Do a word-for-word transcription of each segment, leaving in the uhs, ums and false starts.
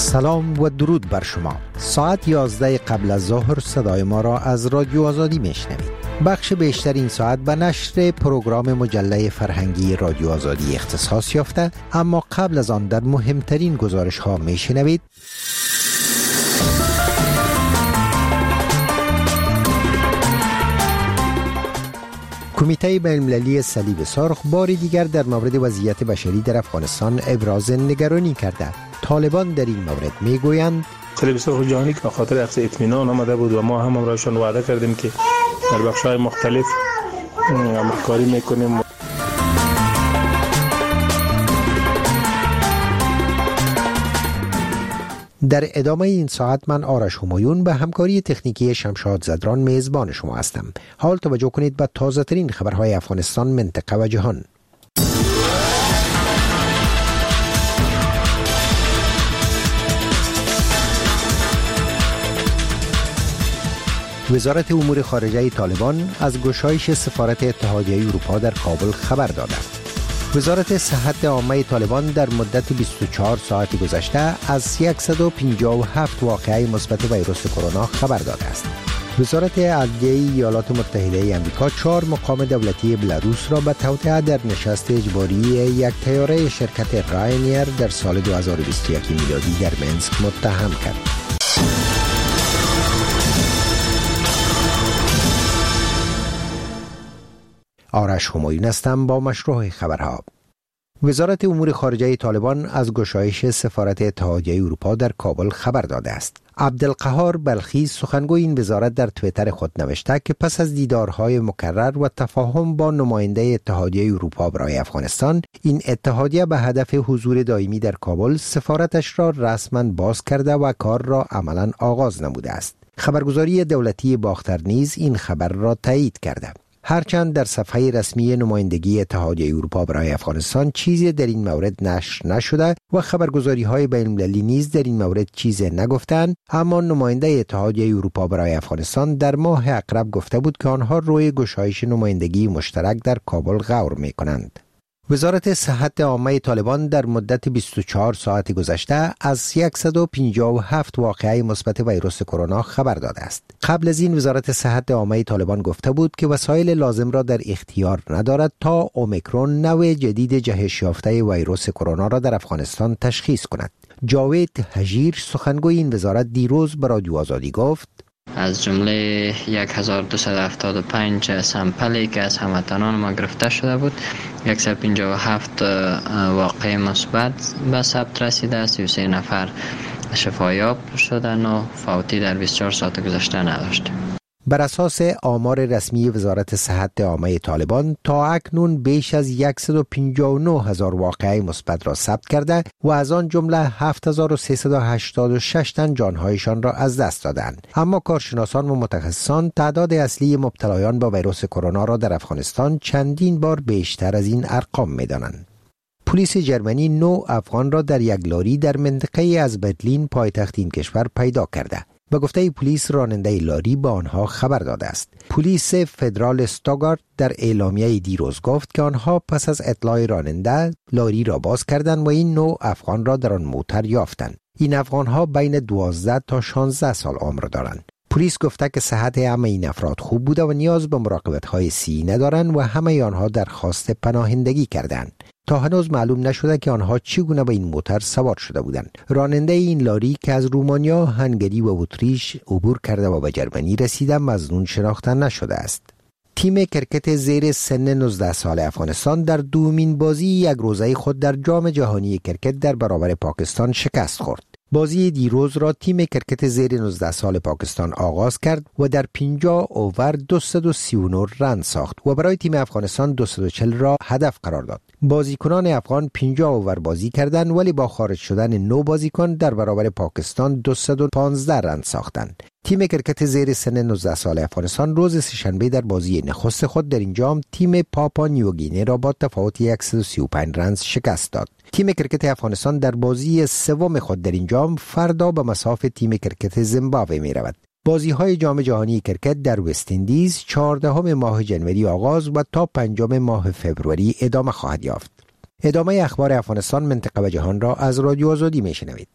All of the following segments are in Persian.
سلام و درود بر شما. ساعت یازده قبل از ظهر صدای ما را از رادیو آزادی میشنوید. بخش بیشتر این ساعت به نشر پروگرام مجله فرهنگی رادیو آزادی اختصاص یافته، اما قبل از آن در مهمترین گزارش ها میشنوید. کمیته بین‌المللی صلیب سرخ باری دیگر در مورد وضعیت بشری در افغانستان ابراز نگرانی کرده. طالبان در این مورد میگویند صلیب سرخ جهانی که خاطر اخذ اطمینان آمده بود و ما هم امرایشان وعده کردیم که در بخش‌های مختلف همکاری میکنیم. در ادامه این ساعت من آرش همایون به همکاری تکنیکی شمشاد زدران میزبان شما هستم. حال توجه کنید به تازه ترین خبرهای افغانستان، منطقه و جهان. وزارت امور خارجه طالبان از گشایش سفارت اتحادیه اروپا در کابل خبر داده. وزارت صحت عامه طالبان در مدت بیست و چهار ساعت گذشته از صد و پنجاه و هفت واقعه مثبت ویروس کرونا خبر داده است. وزارت عدلیه ایالات متحده آمریکا چهار مقام دولتی بلاروس را به توطئه در نشست اجباری یک طیاره شرکت راینیر در سال دو هزار و بیست و یک میلادی در منسک متهم کرد. آرش همایون هستم با مشروع خبرها. وزارت امور خارجه طالبان از گشایش سفارت اتحادیه اروپا در کابل خبر داده است. عبدالقهار بلخی سخنگوی این وزارت در توییتر خود نوشته که پس از دیدارهای مکرر و تفاهم با نماینده اتحادیه اروپا برای افغانستان، این اتحادیه به هدف حضور دائمی در کابل سفارتش را رسما باز کرده و کار را عملا آغاز نموده است. خبرگزاری دولتی باختر نیز این خبر را تایید کرده. هرچند در صفحه رسمی نمایندگی اتحادیه اروپا برای افغانستان چیزی در این مورد نشر نشده و خبرگزاری‌های بین‌المللی نیز در این مورد چیزی نگفتند، اما نماینده اتحادیه اروپا برای افغانستان در ماه اقرب گفته بود که آنها روی گشایش نمایندگی مشترک در کابل غور می‌کنند. وزارت صحت عامه طالبان در مدت بیست و چهار ساعت گذشته از صد و پنجاه و هفت واقعه مثبت ویروس کرونا خبر داده است. قبل از این وزارت صحت عامه طالبان گفته بود که وسایل لازم را در اختیار ندارد تا اومیکرون نوع جدید جهش یافته ویروس کرونا را در افغانستان تشخیص کند. جاوید هجیر سخنگوی این وزارت دیروز به رادیو آزادی گفت از جمله هزار و دویست و هفتاد و پنج سامپلی که از هموطنان ما گرفته شده بود، صد و پنجاه و هفت واقعه مثبت به ثبت رسیده، سی و سه نفر شفایاب شدن و فوتی در بیست و چهار ساعت گذشته نداشتیم. بر اساس آمار رسمی وزارت صحت عامه طالبان تا اکنون بیش از صد و پنجاه و نه هزار واقعه مثبت را ثبت کرده و از آن جمله هفت هزار و سیصد و هشتاد و شش تن جانهایشان را از دست دادند. اما کارشناسان و متخصصان تعداد اصلی مبتلایان با ویروس کرونا را در افغانستان چندین بار بیشتر از این ارقام می‌دانند. پلیس جرمنی نو افغان را در یک لاری در منطقه از برلین پایتخت این کشور پیدا کرده. به گفته پلیس راننده لاری با آنها خبر داده است. پلیس فدرال استوگارت در اعلامیه دیروز گفت که آنها پس از اطلاع راننده لاری را باز کردند و این نوع افغان را در آن موتر یافتند. این افغانها بین دوازده تا شانزده سال عمر دارند. پلیس گفته که صحت همه این افراد خوب بوده و نیاز به مراقبت‌های صحی ندارند و همه آنها درخواست پناهندگی کردند. تا هنوز معلوم نشده که آنها چگونه به این موتر سوار شده بودند. راننده این لاری که از رومانیا، هنگری و اتریش عبور کرده و به جرمنی رسیده مظنون شناخته نشده است. تیم کرکت زیر سن نوزده سال افغانستان در دومین بازی یک روزه خود در جام جهانی کرکت در برابر پاکستان شکست خورد. بازی دیروز را تیم کرکت زیر نوزده سال پاکستان آغاز کرد و در پنجاه اوور دویست و سی و نه رن ساخت و برای تیم افغانستان دویست و چهل را هدف قرار داد. بازیکنان افغان پنجاه اوور بازی کردند ولی با خارج شدن نو بازیکن در برابر پاکستان دویست و پانزده رن ساختند. تیم کرکت زیر سن نوزده سال افغانستان روز سه‌شنبه در بازی نخست خود در این جام تیم پاپا نیوگینه را با تفاوت صد و سی و پنج رن شکست داد. تیم کرکت افغانستان در بازی سوم خود در این جام فردا به مصاف تیم کرکت زیمبابوه می رود. بازی‌های جام جهانی کرکت در وست اندیز چهاردهم ماه ژانویه آغاز و تا پنجم ماه فوریه ادامه خواهد یافت. ادامه اخبار افغانستان، منطقه و جهان را از رادیو آزادی میشنوید.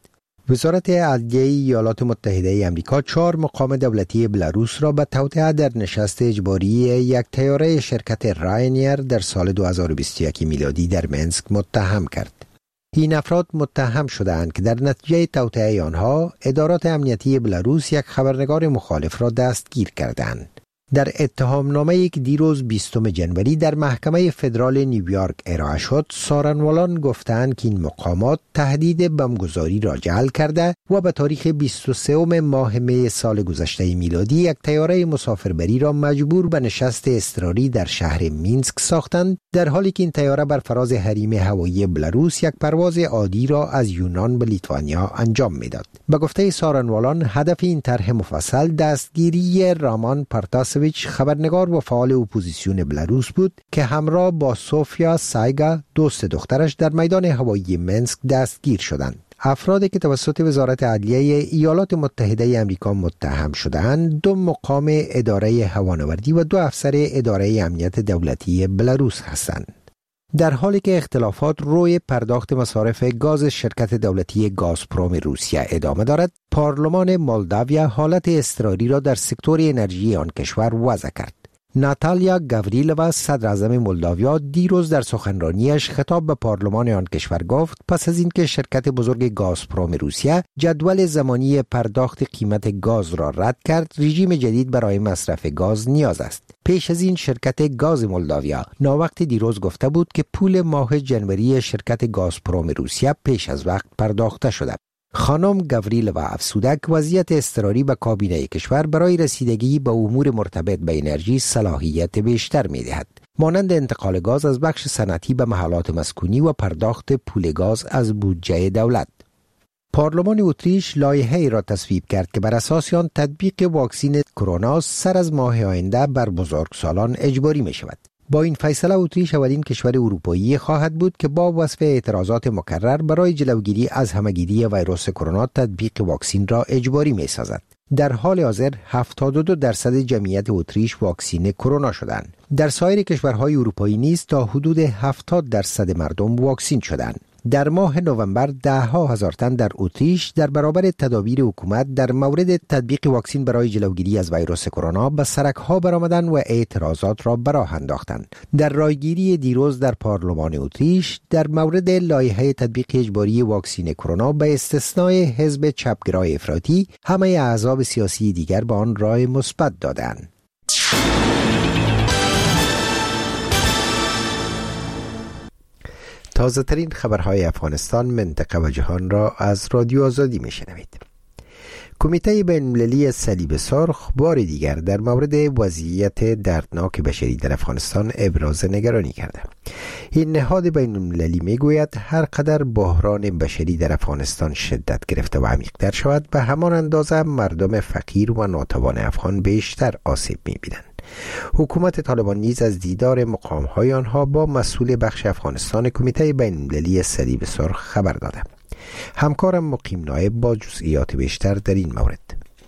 وزارت عدلیه ایالات متحده آمریکا چهار مقام دولتی بلاروس را به توطئه در نشست اجباری یک طیاره شرکت راینیر در سال دو هزار و بیست و یک میلادی در منسک متهم کرد. این افراد متهم شدند که در نتیجه توطئه آنها ادارات امنیتی بلاروس یک خبرنگار مخالف را دستگیر کردند. در اتهام نامه‌ای که دیروز بیستم جنوری در محکمه فدرال نیویورک ارائه شد، سارنوالان گفتند که این مقامات تهدید بمبگذاری را جعل کرده و به تاریخ بیست و سوم ماه می سال گذشته میلادی یک طیاره مسافربری را مجبور به نشست اضطراری در شهر مینسک ساختند، در حالی که این طیاره بر فراز حریم هوایی بلاروس یک پرواز عادی را از یونان به لیتوانیا انجام میداد. به گفته سارنوالان، هدف این طرح مفصل دستگیری رامان پارتاسویچ، خبرنگار و فعال اپوزیسیون بلاروس بود که همراه با سوفیا سایگا، دوست دخترش، در میدان هوایی منسک دستگیر شدند. افرادی که توسط وزارت عدلیه ایالات متحده آمریکا متهم شدند، دو مقام اداره هوانوردی و دو افسر اداره امنیت دولتی بلاروس هستند. در حالی که اختلافات روی پرداخت مصارف گاز شرکت دولتی گازپروم روسیه ادامه دارد، پارلمان مولداویا حالت اضطراری را در سکتور انرژی آن کشور وضع کرد. ناتالیا گاوریلووا، صدر اعظم مولداویا، دیروز در سخنرانیش خطاب به پارلمان آن کشور گفت پس از اینکه شرکت بزرگ گازپروم روسیه جدول زمانی پرداخت قیمت گاز را رد کرد، رژیم جدید برای مصرف گاز نیاز است. پیش از این شرکت گاز مولداویا ناوقت دیروز گفته بود که پول ماه جنوری شرکت گازپروم روسیه پیش از وقت پرداخته شده. خانم گاوریلووا افزوده که وضعیت اضطراری به کابینه کشور برای رسیدگی به امور مرتبط به انرژی صلاحیت بیشتر می‌دهد، مانند انتقال گاز از بخش صنعتی به محلات مسکونی و پرداخت پول گاز از بودجه دولت. پارلمان اتریش لایحه‌ای را تصویب کرد که بر اساس آن تطبیق واکسن کرونا سر از ماه آینده بر بزرگسالان اجباری می شود. با این فیصله اتریش اولین کشور اروپایی خواهد بود که با وصف اعتراضات مکرر برای جلوگیری از همه‌گیری ویروس کرونا تطبیق واکسن را اجباری می سازد. در حال حاضر هفتاد و دو درصد جمعیت اتریش واکسین کرونا شدند. در سایر کشورهای اروپایی نیز تا حدود هفتاد درصد مردم واکسین شدند. در ماه نوامبر ده ها هزار تن در اتریش در برابر تدابیر حکومت در مورد تطبیق واکسن برای جلوگیری از ویروس کرونا به سرک‌ها برآمدند و اعتراضات را به راه انداختند. در رایگیری دیروز در پارلمان اتریش در مورد لایحه تطبیق اجباری واکسن کرونا به استثنای حزب چپگرای افراطی، همه احزاب سیاسی دیگر به آن رای مثبت دادند. تازه ترین خبرهای افغانستان، منطقه و جهان را از رادیو آزادی می شنوید. کمیته بین‌المللی صلیب سرخ بار دیگر در مورد وضعیت دردناک بشری در افغانستان ابراز نگرانی کرده. این نهاد بین‌المللی می گوید هر قدر بحران بشری در افغانستان شدت گرفته و عمیق‌تر شود، به همان اندازه مردم فقیر و ناتوان افغان بیشتر آسیب می بینند. حکومت طالبان نیز از دیدار مقام‌های آنها با مسئول بخش افغانستان کمیته بین‌المللی صلیب سرخ خبر داده. همکارم مقیم نایب با جزئیات بیشتر در این مورد.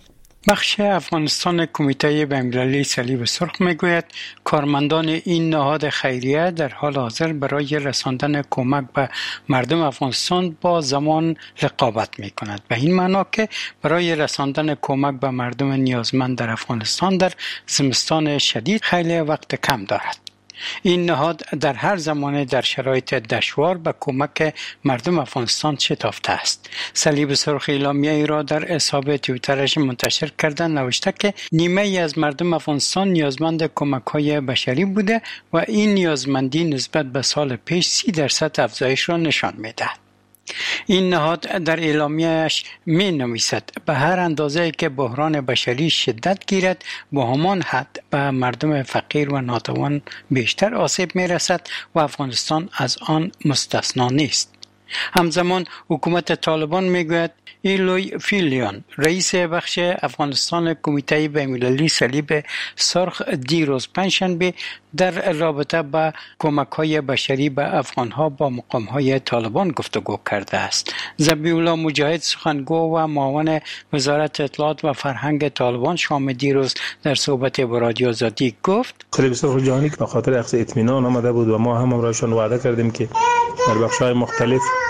بخش افغانستان کمیته بین‌المللی صلیب سرخ میگوید کارمندان این نهاد خیریه در حال حاضر برای رساندن کمک به مردم افغانستان با زمان رقابت میکند، به این معنا که برای رساندن کمک به مردم نیازمند در افغانستان در زمستان شدید خیلی وقت کم دارد. این نهاد در هر زمانه در شرایط دشوار به کمک مردم افغانستان شتافته است. صلیب سرخ اعلامیه ای را در حساب توییترش منتشر کرده نوشته که نیمه ای از مردم افغانستان نیازمند کمک های بشری بوده و این نیازمندی نسبت به سال پیش سی درصد افزایش را نشان می‌دهد. این نهاد در اعلامیه‌اش می نویسد به هر اندازه که بحران بشری شدت گیرد، با همان حد به مردم فقیر و ناتوان بیشتر آسیب می رسد و افغانستان از آن مستثنا نیست. همزمان حکومت طالبان میگوید ایلوی فیلیون، رئیس بخش افغانستان کمیته بین‌المللی صلیب سرخ، دیروز پنجشنبه در رابطه با کمک‌های بشری به افغان‌ها با مقام‌های طالبان گفتگو کرده است. ذبیح‌الله مجاهد، سخنگو و معاون وزارت اطلاعات و فرهنگ طالبان، شام دیروز در صحبت با رادیو آزادی گفت صلیب سرخ جهانی به خاطر اخذ اطمینان آمده بود و ما هم امرایشان وعده کردیم که در بخش‌های مختلف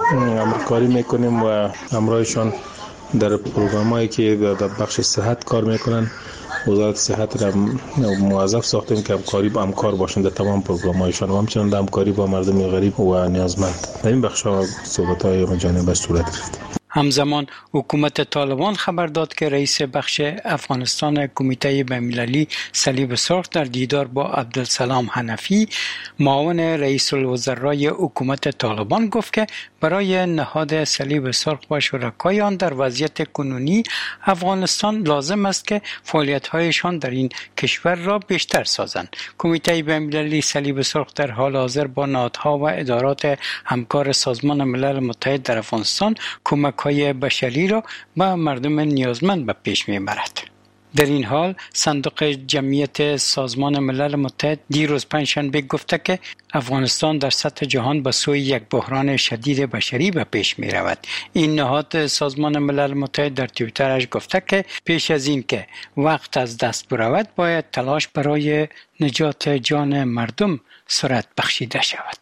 همکاری میکنیم و همراهشان در پروگرامایی که در بخش صحت کار میکنن. وزارت صحت را موظف ساختیم که همکاری با همکار باشن در تمام پروگرام‌هایشان و همچنین در همکاری با مردم غریب و نیازمند. در این بخش‌ها صحبت‌های مجانبه صورت گرفت. همزمان حکومت طالبان خبر داد که رئیس بخش افغانستان کمیته بین‌المللی صلیب سرخ در دیدار با عبدالسلام حنفی معاون رئیس الوزرای حکومت طالبان گفت که برای نهاد صلیب سرخ و شرکای آن در وضعیت کنونی افغانستان لازم است که فعالیت‌هایشان در این کشور را بیشتر سازند. کمیته بین‌المللی صلیب سرخ در حال حاضر با نهادها و ادارات همکار سازمان ملل متحد در افغانستان کمک های بشری را به مردم نیازمند به پیش میبرد. در این حال صندوق جمعیت سازمان ملل متحد دیروز پنجشنبه گفته که افغانستان در سطح جهان به سوی یک بحران شدید بشری به پیش می رود. این نهاد سازمان ملل متحد در توییترش گفته که پیش از این که وقت از دست برود باید تلاش برای نجات جان مردم سرعت بخشیده شود.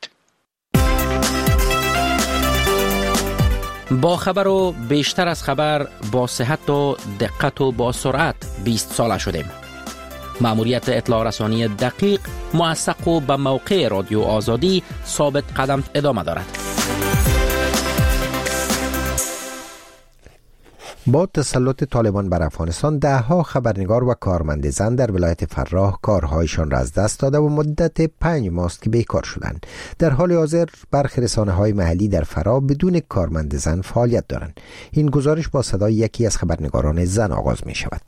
با خبر و بیشتر از خبر، با صحت و دقت و با سرعت بیست ساله شدیم. مأموریت اطلاع رسانی دقیق، موثق و به موقع رادیو آزادی ثابت قدم ادامه دارد. با تسلط طالبان بر افغانستان دهها خبرنگار و کارمند زن در ولایت فراه کارهایشان را از دست داده و مدت پنج ماست که بیکار شدند. در حال حاضر برخی رسانه‌های محلی در فراه بدون کارمند زن فعالیت دارند. این گزارش با صدای یکی از خبرنگاران زن آغاز می شود.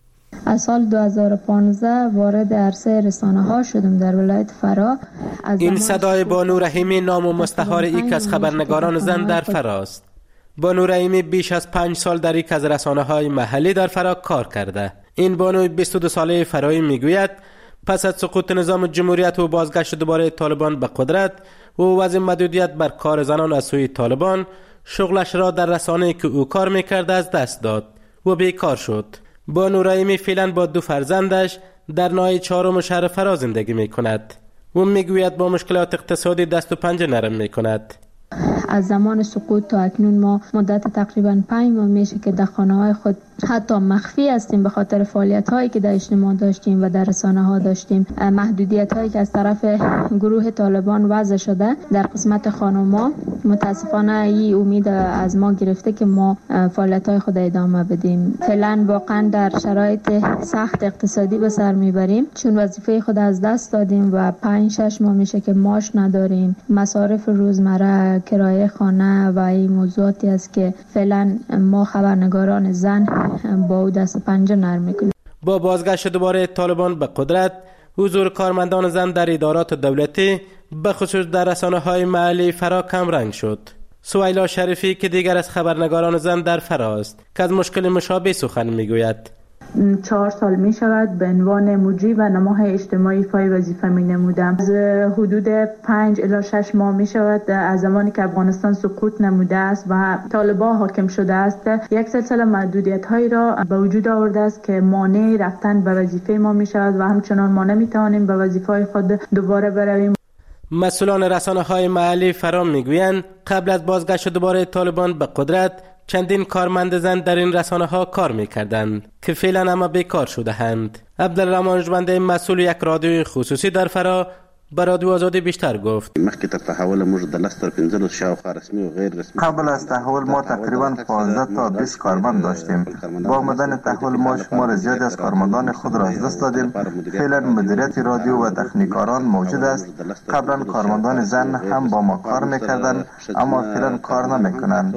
از سال دو هزار و پانزده وارد عرصه رسانه ها شدم در ولایت فراه. این صدای بانو رحیمی نام و مستعار یک از خبرنگاران زن در فراه است. بانو رحیمی بیش از پنج سال در یک از رسانه‌های محلی در فراه کار کرده. این بانوی بیست و دو ساله فراهی میگوید پس از سقوط نظام جمهوریت و بازگشت دوباره طالبان به قدرت و وضع محدودیت بر کار زنان از سوی طالبان، شغلش را در رسانه‌ای که او کار میکرد از دست داد و بیکار شد. بانو رحیمی فعلا با دو فرزندش در ناحیه چهارم شهر فراه زندگی میکند و میگوید با مشکلات اقتصادی دست و پنجه نرم میکند. از زمان سقوط تا اکنون ما مدت تقریبا پنج ماه میشه که در خانه‌های خود حتی مخفی هستیم به خاطر فعالیت‌هایی که در اجتماع داشتیم و در رسانه‌ها داشتیم. محدودیت‌هایی که از طرف گروه طالبان وضع شده در قسمت خانم‌ها متاسفانه این امید از ما گرفته که ما فعالیت‌های خود ادامه بدیم. فعلا واقعا در شرایط سخت اقتصادی به سر میبریم چون وظیفه خود از دست دادیم و پنج شش ماه میشه که معاش نداریم. مصارف روزمره، کرایه خانه و این موضوعاتی است که فعلا ما خبرنگاران زن با او دست پنجه نرم میکنیم. با بازگشت دوباره طالبان به قدرت، حضور کارمندان زن در ادارات دولتی به خصوص در رسانه‌های محلی فراه کم رنگ شد. سویلا شریفی که دیگر از خبرنگاران زن در فراه است که از مشکل مشابه سخن میگوید. چهار سال می شود به عنوان مجری و نماه اجتماعی فای وظیفه می نمودم. از حدود پنج الی شش ماه می شود از زمانی که افغانستان سقوط نموده است و طالبان حاکم شده است یک سلسله محدودیت هایی را به وجود آورده است که مانع رفتن به وظیفه ما می شود و همچنان ما نمی توانیم به وظیفه های خود دوباره برویم. مسئولان رسانه‌های محلی فرام میگویند قبل از بازگشت دوباره طالبان به قدرت چندین کارمند زن در این رسانه‌ها کار می‌کردند که فعلا اما بیکار شده‌اند. عبدالرحمن ژوندی مسئول یک رادیوی خصوصی در فراه به رادیو آزادی بیشتر گفت. مخکې تر تحول موږ د لس تر پنځلس شاوخوا رسمي و غیر رسمي قبل از تحول ما تقریبا پانزده تا بیست کارمند داشتیم. با آمدن تحول ما شمار زیادی از کارمندان خود را از دست دادیم. فعلا مدیریت رادیو و تکنیکاران موجود است. قبلا کارمندان زن هم با ما کار میکردند اما فعلا کار نمیکنند.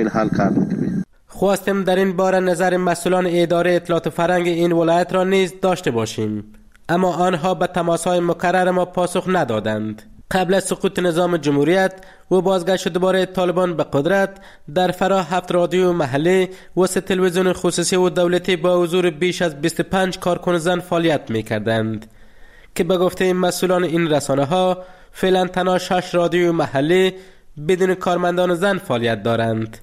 خواستیم در این باره نظر مسئولان اداره اطلاعات فرهنگ این ولایت را نیز داشته باشیم، اما آنها به تماس‌های مکرر ما پاسخ ندادند. قبل از سقوط نظام جمهوریت و بازگشت دوباره طالبان به قدرت در فراه هفت رادیو محلی و سه تلویزیون خصوصی و دولتی با حضور بیش از بیست و پنج کارکن زن فعالیت می‌کردند که به گفته مسئولان این رسانه‌ها فعلا تنها شش رادیو محلی بدون کارمندان زن فعالیت دارند.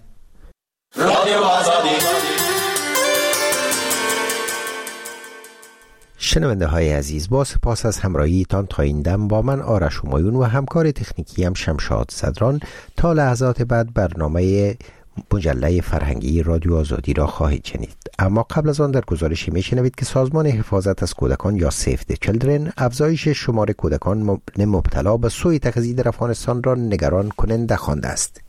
رادیو آزادی شنونده های عزیز، با سپاس از همراهیتان تا این دم با من آرش همایون و همکار تکنیکی هم شمشاد صدران تا لحظات بعد برنامه مجله فرهنگی رادیو آزادی را خواهید شنید. اما قبل از آن در گزارشی میشنوید که سازمان حفاظت از کودکان یا سیو دی چیلدرن افزایش شمار کودکان مبتلا به سوء تغذیه در افغانستان را نگران کننده خوانده است.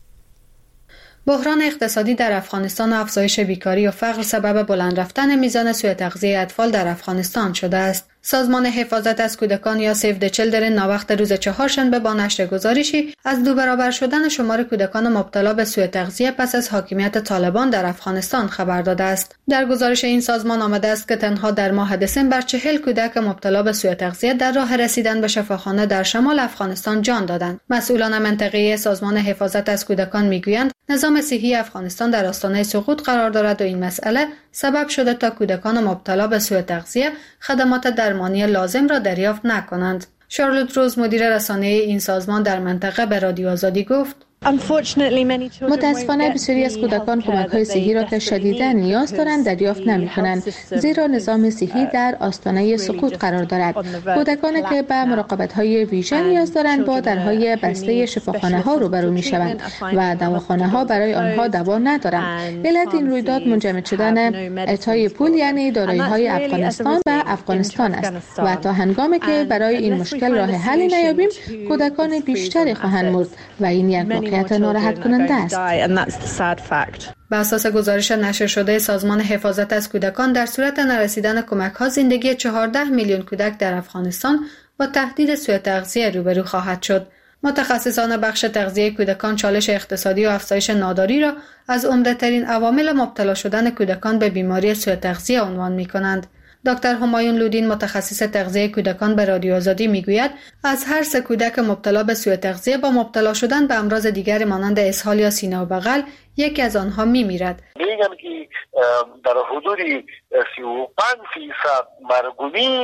بحران اقتصادی در افغانستان و افزایش بیکاری و فقر سبب بلند رفتن میزان سوء تغذیه اطفال در افغانستان شده است. سازمان حفاظت از کودکان یا سیو دی چیلدرن ناوقت روز چهارشنبه با نشر گزارشی از دو برابر شدن شمار کودکان مبتلا به سوء تغذیه پس از حاکمیت طالبان در افغانستان خبر داده است. در گزارش این سازمان آمده است که تنها در ماه دسامبر چهل کودک مبتلا به سوء تغذیه در راه رسیدن به شفاخانه در شمال افغانستان جان دادند. مسئولان منطقه‌ای سازمان حفاظت از کودکان میگویند نظام صحی افغانستان در آستانه سقوط قرار دارد و این مسئله سبب شده تا کودکان مبتلا به سوء تغذیه خدمات درمانی لازم را دریافت نکنند. شارلوت روز مدیر رسانه‌ای این سازمان در منطقه به رادیو آزادی گفت: متاسفانه بسیاری از کودکان کمک‌های صحی را که شدیداً نیاز دارند دریافت نمی‌کنند، زیرا نظام صحی در آستانه سقوط قرار دارد. کودکانی که به مراقبت‌های ویژه نیاز دارند با درهای بسته شفاخانه‌ها روبرو می‌شوند و دواخانه‌ها برای آنها دوا ندارند. علت این رویداد منجمد شدن اعطای پول یعنی دارایی‌های افغانستان به افغانستان است و تا هنگامی که برای این مشکل راه حلی نیابیم کودکان بیشتری خواهند مرد و این یک ناراحت کننده است. به اساس گزارش نشر شده سازمان حفاظت از کودکان در صورت نرسیدن کمک‌ها زندگی چهارده میلیون کودک در افغانستان با تهدید سوء تغذیه روبرو خواهد شد. متخصصان بخش تغذیه کودکان چالش اقتصادی و افزایش ناداری را از عمده‌ترین عوامل مبتلا شدن کودکان به بیماری سوء تغذیه عنوان می‌کنند. دکتر همایون لودین متخصص تغذیه کودکان به رادیو آزادی میگوید از هر سه کودک مبتلا به سوء تغذیه با مبتلا شدن به امراض دیگری مانند اسهال یا سینه و بغل یکی از آنها میمیرد. میگن که در حدود سی و پنج فیصد مرگومیر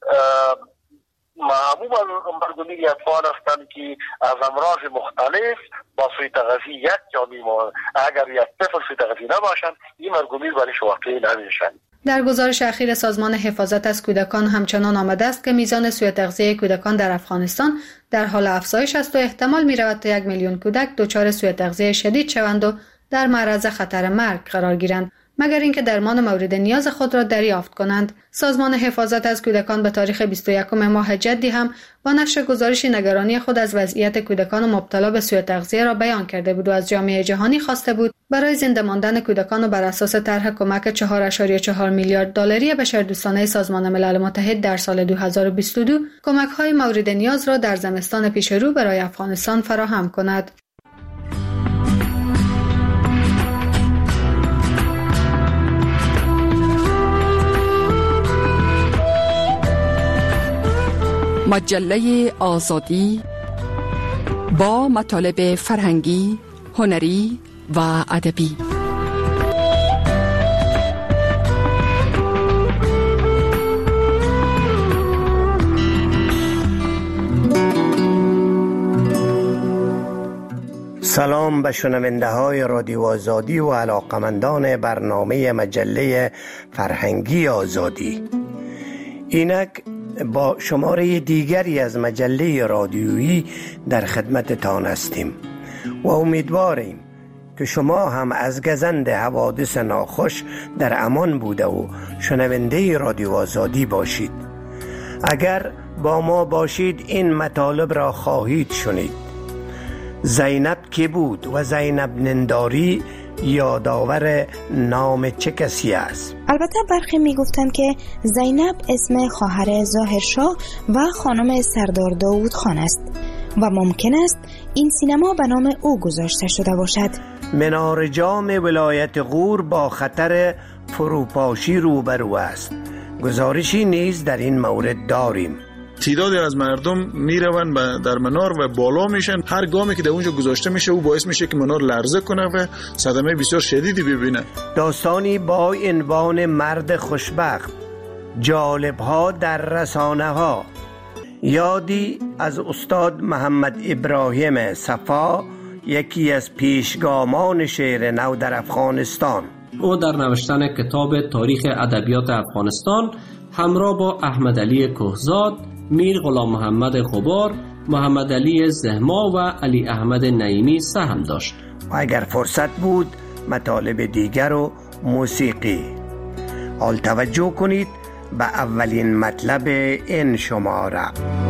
معمولا مرگومیر اطفال هستند که از امراض مختلف با سوء تغذیه یک جا میمانند. اگر یک طفل سوء تغذیه نباشند این مرگومیر برایش واقع نمیشن. در گزارش اخیر سازمان حفاظت از کودکان همچنان آمده است که میزان سوء تغذیه کودکان در افغانستان در حال افزایش است و احتمال می‌رود تا یک میلیون کودک دچار سوء تغذیه شدید شوند و در معرض خطر مرگ قرار گیرند مگر اینکه درمان مورد نیاز خود را دریافت کنند. سازمان حفاظت از کودکان به تاریخ بیست و یکم ماه جدی هم با نشر گزارشی نگرانی خود از وضعیت کودکان مبتلا به سوء تغذیه را بیان کرده بود و از جامعه جهانی خواسته بود برای زنده ماندن کودکان و بر اساس طرح کمک چهار ممیز چهار میلیارد دلاری بشردوستانه سازمان ملل متحد در سال دو هزار و بیست و دو کمک‌های مورد نیاز را در زمستان پیش رو برای افغانستان فراهم کند. مجله آزادی با مطالب فرهنگی، هنری و ادبی. سلام به شنونده های رادیو آزادی و علاقمندان برنامه مجله فرهنگی آزادی. اینک با شماره دیگری از مجله رادیویی در خدمتتان هستیم و امیدواریم که شما هم از گزند حوادث ناخوش در امان بوده و شنونده رادیو آزادی باشید. اگر با ما باشید این مطالب را خواهید شنید. زینب کی بود و زینب ننداری یادآور نام چه کسی است؟ البته برخی می گفتند که زینب اسم خواهر ظاهرشاه و خانم سردار داوود خان است و ممکن است این سینما به نام او گذاشته شده باشد. منار جام ولایت غور با خطر فروپاشی روبرو است. گزارشی نیز در این مورد داریم. تعدادی از مردم میروند در منار و بالا میشن. هر گامی که در اونجا گذاشته میشه او باعث میشه که منار لرزه کنه و صدمه بسیار شدیدی ببینه. داستانی با عنوان مرد خوشبخت، جالب‌ها در رسانه ها. یادی از استاد محمد ابراهیم صفا، یکی از پیشگامان شعر نو در افغانستان. او در نوشتن کتاب تاریخ ادبیات افغانستان همراه با احمد علی کوهزاد، میر غلام محمد خبار، محمد علی زهما و علی احمد نعیمی سهم داشت. و اگر فرصت بود مطالب دیگر و موسیقی. حال توجه کنید به اولین مطلب این شماره.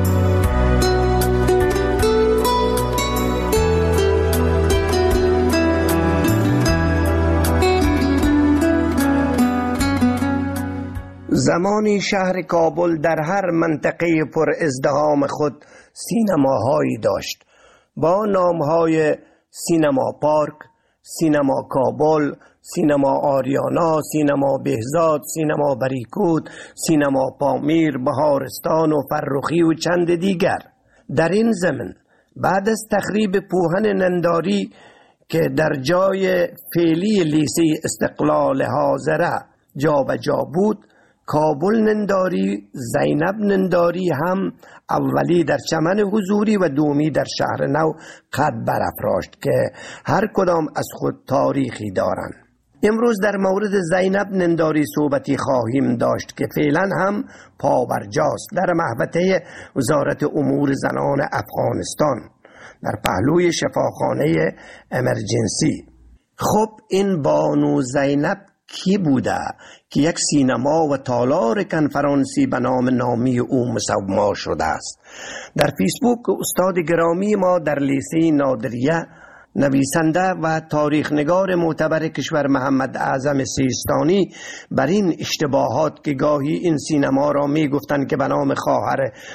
زمانی شهر کابل در هر منطقه پر ازدحام خود سینماهایی داشت با نامهای سینما پارک، سینما کابل، سینما آریانا، سینما بهزاد، سینما بریکوت، سینما پامیر، بهارستان و فرخی و چند دیگر. در این زمن بعد از تخریب پوهن ننداری که در جای فعلی لیسه استقلال حاضره جا به جا بود، کابل ننداری، زینب ننداری هم اولی در چمن حضوری و دومی در شهر نو قد برافراشت که هر کدام از خود تاریخی دارند. امروز در مورد زینب ننداری صحبتی خواهیم داشت که فعلا هم پابرجاست در محوطه وزارت امور زنان افغانستان در پهلوی شفاخانه امرجنسی. خب این بانو زینب کی بوده که یک سینما و تالار کنفرانسی به نام نامی او مسما شده است؟ در فیسبوک استاد گرامی ما در لیسه نادریه، نویسنده و تاریخ نگار معتبر کشور محمد اعظم سیستانی بر این اشتباهات که گاهی این سینما را می گفتند که به نام خواهر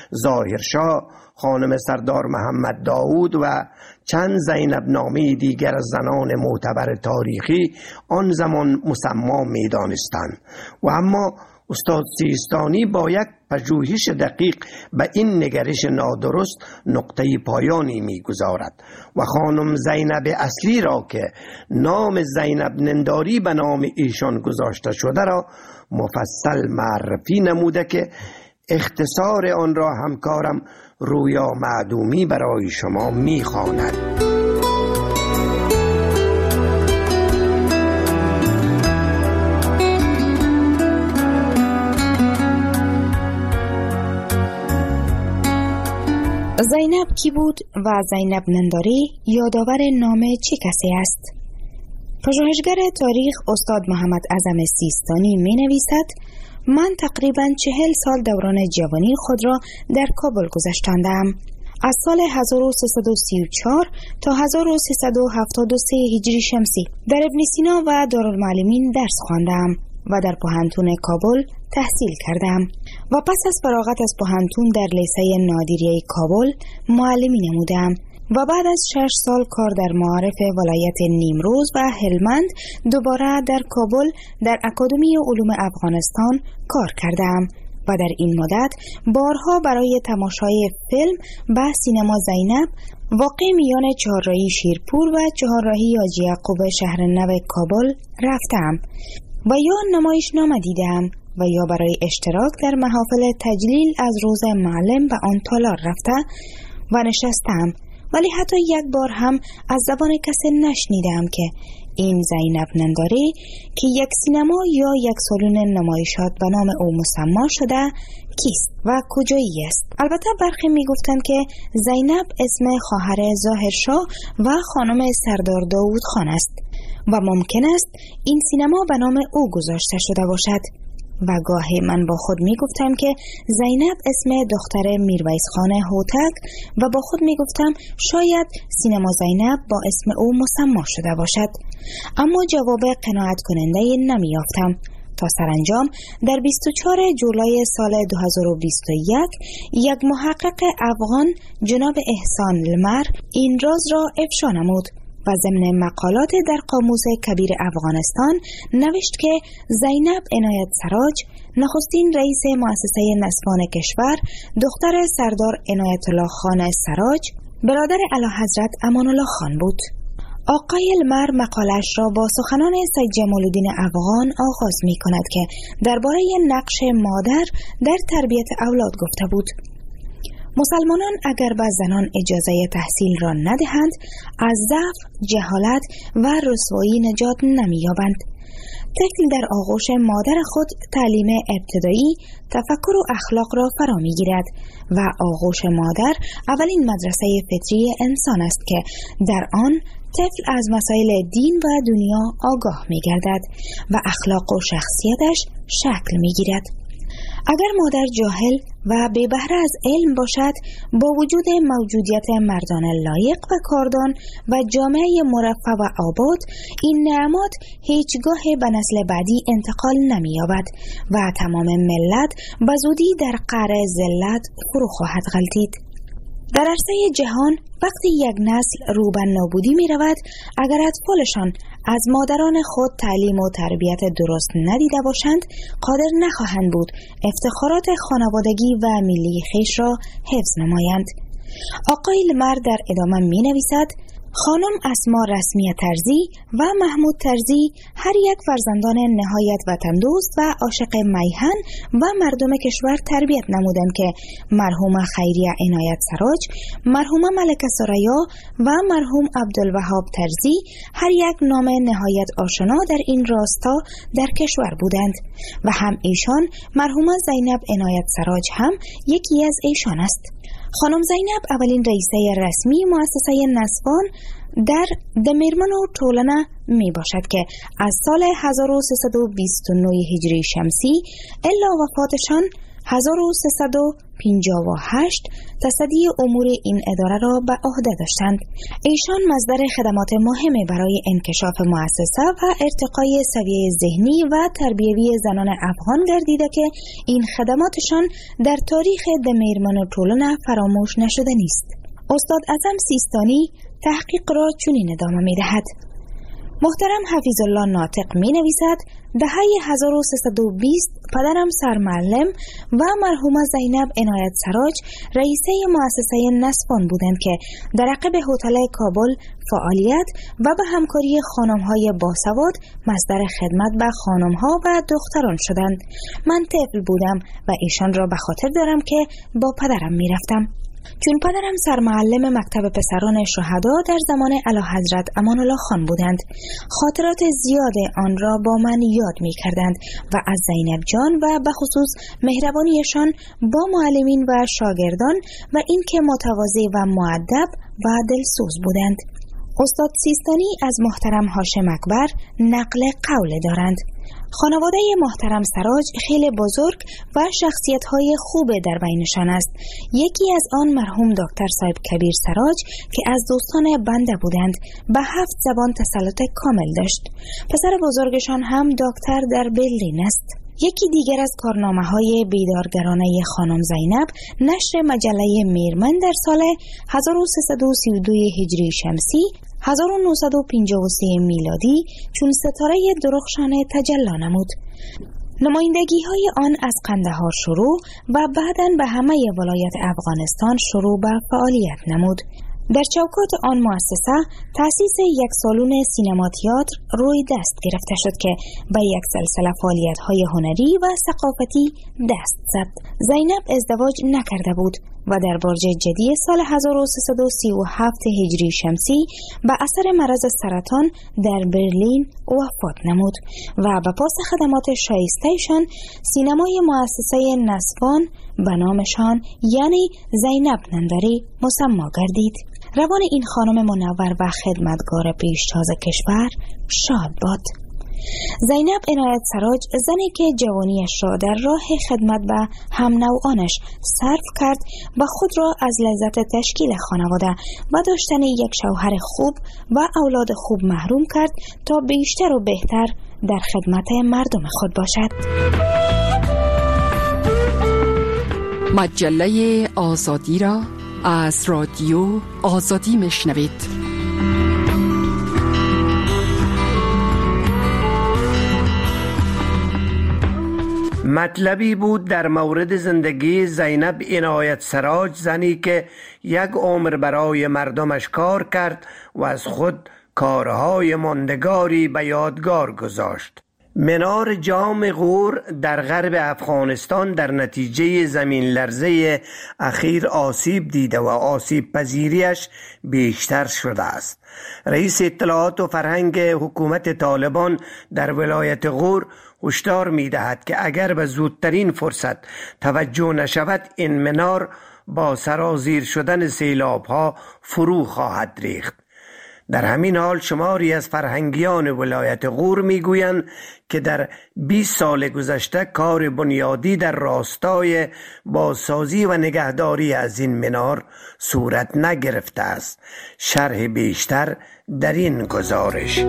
ظاهرشاه، خانم سردار محمد داود و چند زینب نامی دیگر از زنان معتبر تاریخی آن زمان مسما می دانستند و اما استاد سیستانی با یک پژوهش دقیق به این نگرش نادرست نقطه پایانی می گذارد و خانم زینب اصلی را که نام زینب ننداری به نام ایشان گذاشته شده را مفصل معرفی نموده که اختصار آن را همکارم رویا معدومی برای شما می خواند. زینب کی بود و زینب ننداری یادآور نام چه کسی است؟ پژوهشگر تاریخ استاد محمد اعظم سیستانی می نویسد: من تقریباً چهل سال دوران جوانی خود را در کابل گذشتاندم. از سال هزار و سیصد و سی و چهار تا هزار و سیصد و هفتاد و سه هجری شمسی در ابن سینا و دارالمعلمین درس خواندم و در پوهنتون کابل تحصیل کردم و پس از فراغت از پوهنتون در لیسه نادریه کابل معلمی نمودم و بعد از شش سال کار در معارف ولایت نیمروز و هلمند دوباره در کابل در اکادمی علوم افغانستان کار کردم و در این مدت بارها برای تماشای فیلم به سینما زینب واقع میان چهارراهی شیرپور و چهارراهی حاجی یعقوب شهر نو کابل رفتم و یا نمایشنامه دیدم و یا برای اشتراک در محافل تجلیل از روز معلم به آن تالار رفته و نشستم، ولی حتی یک بار هم از زبان کسی نشنیدم که این زینب ننداری که یک سینما یا یک سالن نمایشات به نام او مسما شده کیست و کجایی است. البته برخی می گفتند که زینب اسم خواهر ظاهرشاه و خانم سردار داود خان است و ممکن است این سینما به نام او گذاشته شده باشد و گاهی من با خود می گفتم که زینب اسم دختر میرویس خان هوتک و با خود می گفتم شاید سینما زینب با اسم او مسما شده باشد، اما جواب قناعت کننده نمی یافتم تا سرانجام در بیست و چهارم جولای سال دو هزار و بیست و یک یک محقق افغان جناب احسان لمر این راز را افشا نمود و ضمن مقالات در قاموس کبیر افغانستان نوشت که زینب عنایت سراج نخستین رئیس مؤسسه نسوان کشور، دختر سردار عنایت الله خان سراج، برادر اعلیحضرت امان الله خان بود. آقای لمر مقالش را با سخنان سید جمال الدین افغان آغاز می کند که درباره نقش مادر در تربیت اولاد گفته بود. مسلمانان اگر به زنان اجازه تحصیل را ندهند از ضعف، جهالت و رسوایی نجات نمی‌یابند. طفل در آغوش مادر خود تعلیم ابتدایی، تفکر و اخلاق را فرا می‌گیرد و آغوش مادر اولین مدرسه فطری انسان است که در آن طفل از مسائل دین و دنیا آگاه می‌گردد و اخلاق و شخصیتش شکل می‌گیرد. اگر مادر جاهل و بی بهره از علم باشد، با وجود موجودیت مردان لایق و کاردان و جامعه مرفه و آباد، این نعمات هیچگاه به نسل بعدی انتقال نمی‌یابد و تمام ملت به زودی در قعر ذلت فرو خواهد غلتید. در عرصه جهان وقتی یک نسل رو به نابودی می رود، اگر اطفالشان از مادران خود تعلیم و تربیت درست ندیده باشند، قادر نخواهند بود افتخارات خانوادگی و ملی خویش را حفظ نمایند. آقای لمر در ادامه می نویسد: خانم اسما رسمی ترزی و محمود ترزی هر یک فرزندان نهایت وطن دوست و عاشق میهن و مردم کشور تربیت نمودند که مرحومه خیریه عنایت سراج، مرحومه ملکه ثریا و مرحوم عبدالوهاب ترزی هر یک نام نهایت آشنا در این راستا در کشور بودند و هم ایشان مرحومه زینب عنایت سراج هم یکی از ایشان است. خانم زینب اولین رئیسه رسمی مؤسسه نسوان در دمیرمن و ټولنه می باشد که از سال هزار و سیصد و بیست و نه هجری شمسی الا وفاتشان هزار و سیصد و پنجاه و هشت تصدی امور این اداره را به عهده داشتند. ایشان مصدر خدمات مهمی برای انکشاف مؤسسه و ارتقای سویه ذهنی و تربیوی زنان افغان گردیده که این خدماتشان در تاریخ دمیرمن و ټولنه فراموش نشده نیست. استاد اعظم سیستانی تحقیق را چنین ادامه می دهد: محترم حفیظ الله ناطق می نویسد دهه هزار و سیصد و بیست پدرم سرمعلم و مرحومه زینب عنایت سراج رئیسه مؤسسه نسوان بودند که در عقب هتل کابل فعالیت و به همکاری خانم‌های باسواد مصدر خدمت به خانم‌ها و دختران شدند. من طفل بودم و ایشان را به خاطر دارم که با پدرم می رفتم. چون پدرم سرمعلم مکتب پسران شهدا در زمان اعلیحضرت امان الله خان بودند، خاطرات زیاد آن را با من یاد می کردند و از زینب جان و به خصوص مهربانیشان با معلمین و شاگردان و اینکه متواضع و مؤدب و دلسوز بودند. استاد سیستانی از محترم هاشم اکبر نقل قول دارند: خانواده محترم سراج خیلی بزرگ و شخصیت‌های خوب در بینشان است. یکی از آن مرحوم دکتر صاحب کبیر سراج که از دوستان بنده بودند، به هفت زبان تسلط کامل داشت. پسر بزرگشان هم دکتر در برلین است. یکی دیگر از کارنامه‌های بیدارگرانه خانم زینب نشر مجله میرمن در سال هزار و سیصد و سی و دو هجری شمسی هزار و نهصد و پنجاه و سه میلادی چون ستاره درخشانه تجلی نمود. نمایندگی های آن از قندهار شروع و بعداً به همه ولایت افغانستان شروع به فعالیت نمود. در چوکات آن مؤسسه تأسیس یک سالن سینما تئاتر روی دست گرفته شد که به یک سلسله فعالیت‌های هنری و ثقافتی دست زد. زینب ازدواج نکرده بود و در برج جدی سال هزار و سیصد و سی و هفت هجری شمسی به اثر مرض سرطان در برلین وفات نمود و به پاس خدمات شایسته‌شان سینمای مؤسسه نسوان به نامشان یعنی زینب ننداری مسما گردید. روان این خانم منور و خدمتگار پیشتاز کشور شاد باد. زینب عنایت سراج زنی که جوانیش را در راه خدمت به هم نوعانش صرف کرد و خود را از لذت تشکیل خانواده و داشتن یک شوهر خوب و اولاد خوب محروم کرد تا بیشتر و بهتر در خدمت مردم خود باشد. مجله آزادی را از رادیو آزادی میشنوید. مطلبی بود در مورد زندگی زینب عنایت سراج، زنی که یک عمر برای مردمش کار کرد و از خود کارهای ماندگاری به یادگار گذاشت. منار جام غور در غرب افغانستان در نتیجه زمین لرزه اخیر آسیب دیده و آسیب پذیریش بیشتر شده است. رئیس اطلاعات و فرهنگ حکومت طالبان در ولایت غور هشدار می دهد که اگر به زودترین فرصت توجه نشود این منار با سرازیر شدن سیلاب ها فرو خواهد ریخت. در همین حال شماری از فرهنگیان ولایت غور میگویند که در بیست سال گذشته کار بنیادی در راستای بازسازی و نگهداری از این منار صورت نگرفته است. شرح بیشتر در این گزارش.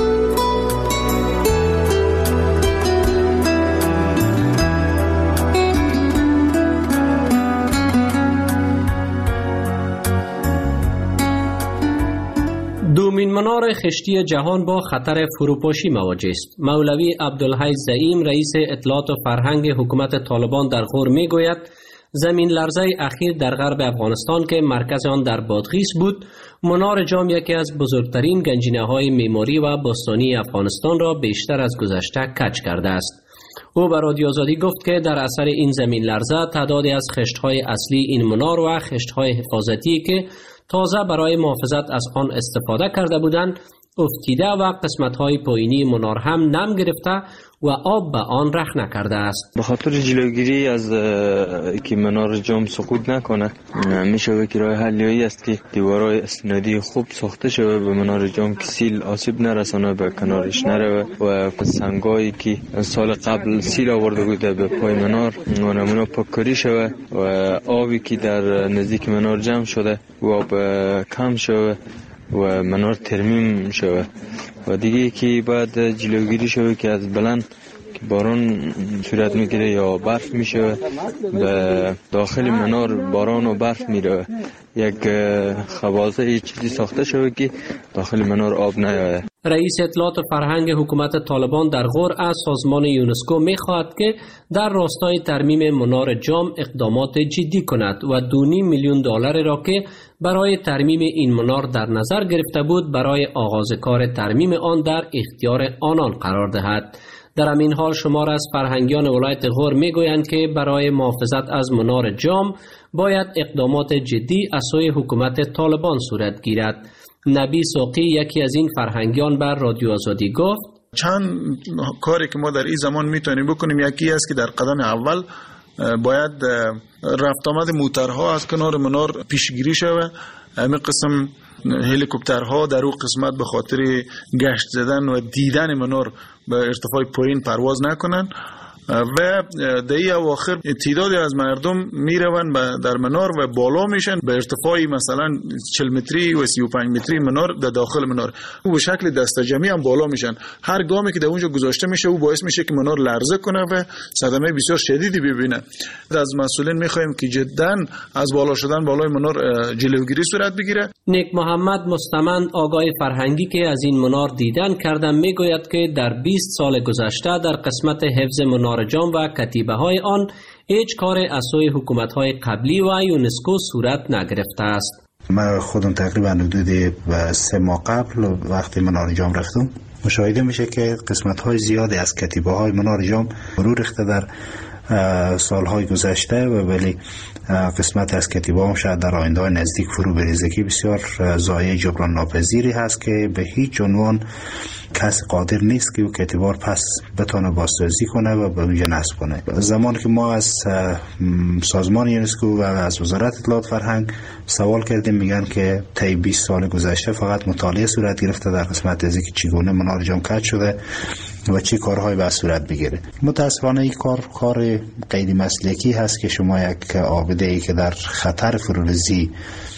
دومین منار خشتی جهان با خطر فروپاشی مواجه است. مولوی عبدالحی زعیم رئیس اطلاعات و فرهنگ حکومت طالبان در غور میگوید زمین لرزه اخیر در غرب افغانستان که مرکز آن در بادغیس بود، منار جام یکی از بزرگترین گنجینه های معماری و باستانی افغانستان را بیشتر از گذشته کج کرده است. او به رادیو آزادی گفت که در اثر این زمین لرزه تعدادی از خشت‌های اصلی این منار و خشت‌های حفاظتی که تازه برای محافظت از آن استفاده کرده بودند افتیده و قسمت‌های پایینی منار هم نم گرفته و آب به آن رخ نکرده است. به خاطر جلوگیری از که منار جام سقوط نکنه میشه که راه حلی است که دیوارهای استنادی خوب ساخته شود به منار جام که سیل آسیب نرسانه به کنارش نره و سنگایی که سال قبل سیل آورده بوده به پای منار و نمونه پاککاری شود و آبی که در نزدیک منار جمع شده و آب کم شود و منار ترمیم شود و دیگه که باید جلوگیری شود که از بلند که باران صورت میگیره یا برف میشه به داخل منار باران و برف میره یک خوازه چیزی ساخته شود که داخل منار آب نیاید. رئیس اطلاعات و فرهنگ حکومت طالبان در غور از سازمان یونسکو می‌خواهد که در راستای ترمیم منار جام اقدامات جدی کند و دو و نیم میلیون دلار را که برای ترمیم این منار در نظر گرفته بود برای آغاز کار ترمیم آن در اختیار آنان قرار دهد. در همین حال شمار از فرهنگیان ولایت غور میگویند که برای محافظت از منار جام باید اقدامات جدی از سوی حکومت طالبان صورت گیرد. نبی ساقی یکی از این فرهنگیان بر رادیو آزادی گفت چند کاری که ما در این زمان میتونیم بکنیم. یکی است که در قدم اول باید رفت آمد موترها از کنار منار پیشگیری شود. همین قسم هلیکوپترها در اون قسمت به خاطر گشت زدن و دیدن منار به ارتفاع پایین پرواز نکنن و در این اواخر تعدادی از مردم میروند در منار و بالا میشن به ارتفاعی مثلا چهل متری و سی و پنج متری منار در داخل منار او به شکل دسته جمعی هم بالا میشن. هر گامی که در اونجا گذاشته میشه او باعث میشه که منار لرزه کنه و صدمه بسیار شدیدی ببینه. از مسئولین میخوایم که جدا از بالا شدن بالای منار جلوگیری صورت بگیره. نیک محمد مستمند آگاه فرهنگی که از این منار دیدن کردن میگوید که در بیست سال گذشته در قسمت حفظ منار جام و کتیبه های آن هیچ کار از سوی حکومت های قبلی و یونسکو صورت نگرفته است. من خودم تقریبا حدود سه ماه قبل وقتی منار جام رفتم مشاهده میشه که قسمت های زیادی از کتیبه های منار جام فرو ریخته در سالهای گذشته و ولی قسمت از کتیبه هم شاید در آینده های نزدیک فرو بریزه که بسیار ضایعه جبران ناپذیری هست که به هیچ عنوان کسی قادر نیست که او کتیبه پس بتونه بازسازی کنه و به اونجا نصب کنه. زمانی که ما از سازمان یونسکو و از وزارت اطلاعات فرهنگ سوال کردیم میگن که طی بیست سال گذشته فقط مطالعه صورت گرفته در قسمت از اینکه چگونه منار جام کج شده و چه کارهایی به صورت بگیره. متاسفانه این کار کار غیر مسلکی هست که شما یک عابده ای که در خطر فروریزی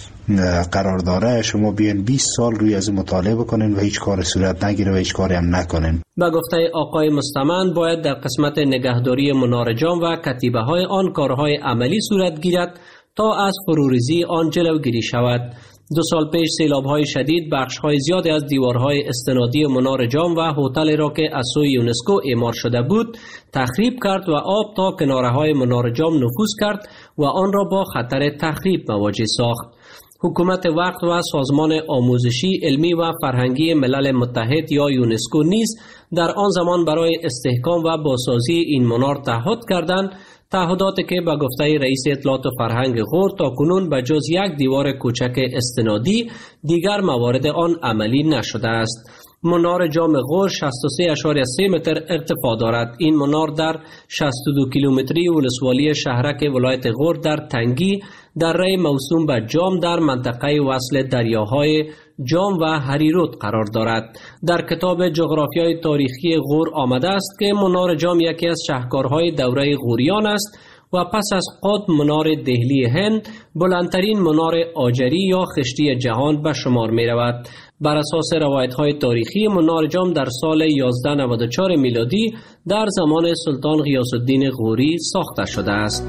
قرار داره شما بیان بیست سال روی از مطالعه بکنین و هیچ کار صورت نگیره و هیچ کاری هم نکنین. به گفته آقای مستمند باید در قسمت نگهداری منار جام و کتیبه های آن کارهای عملی صورت گیرد تا از فروریزی آن جلوگیری شود. دو سال پیش سیلاب‌های شدید بخش‌های زیادی از دیوارهای استنادی منار جام و هتل را که از سوی یونسکو اعمار شده بود تخریب کرد و آب تا کناره‌های منار جام نفوذ کرد و آن را با خطر تخریب مواجه ساخت. حکومت وقت و سازمان آموزشی، علمی و فرهنگی ملل متحد یا یونسکو نیز در آن زمان برای استحکام و بازسازی این منار تعهد کردند، تعهداتی که به گفته رئیس اطلاعات و فرهنگ غور تا کنون به جز یک دیوار کوچک استنادی دیگر موارد آن عملی نشده است. منار جام غور شصت و سه اشاریه سه متر ارتفاع دارد. این منار در شصت و دو کیلومتری ولسوالی شهرک ولایت غور در تنگی دره موسوم به جام در منطقه وصل دریاهای جام و هریرود قرار دارد. در کتاب جغرافیای تاریخی غور آمده است که منار جام یکی از شاهکارهای دوره غوریان است و پس از قطب منار دهلی هند بلندترین منار آجری یا خشتی جهان به شمار می رود. بر اساس روایت های تاریخی منار جام در سال هزار و یازده صد و نود و چهار میلادی در زمان سلطان غیاث الدین غوری ساخته شده است.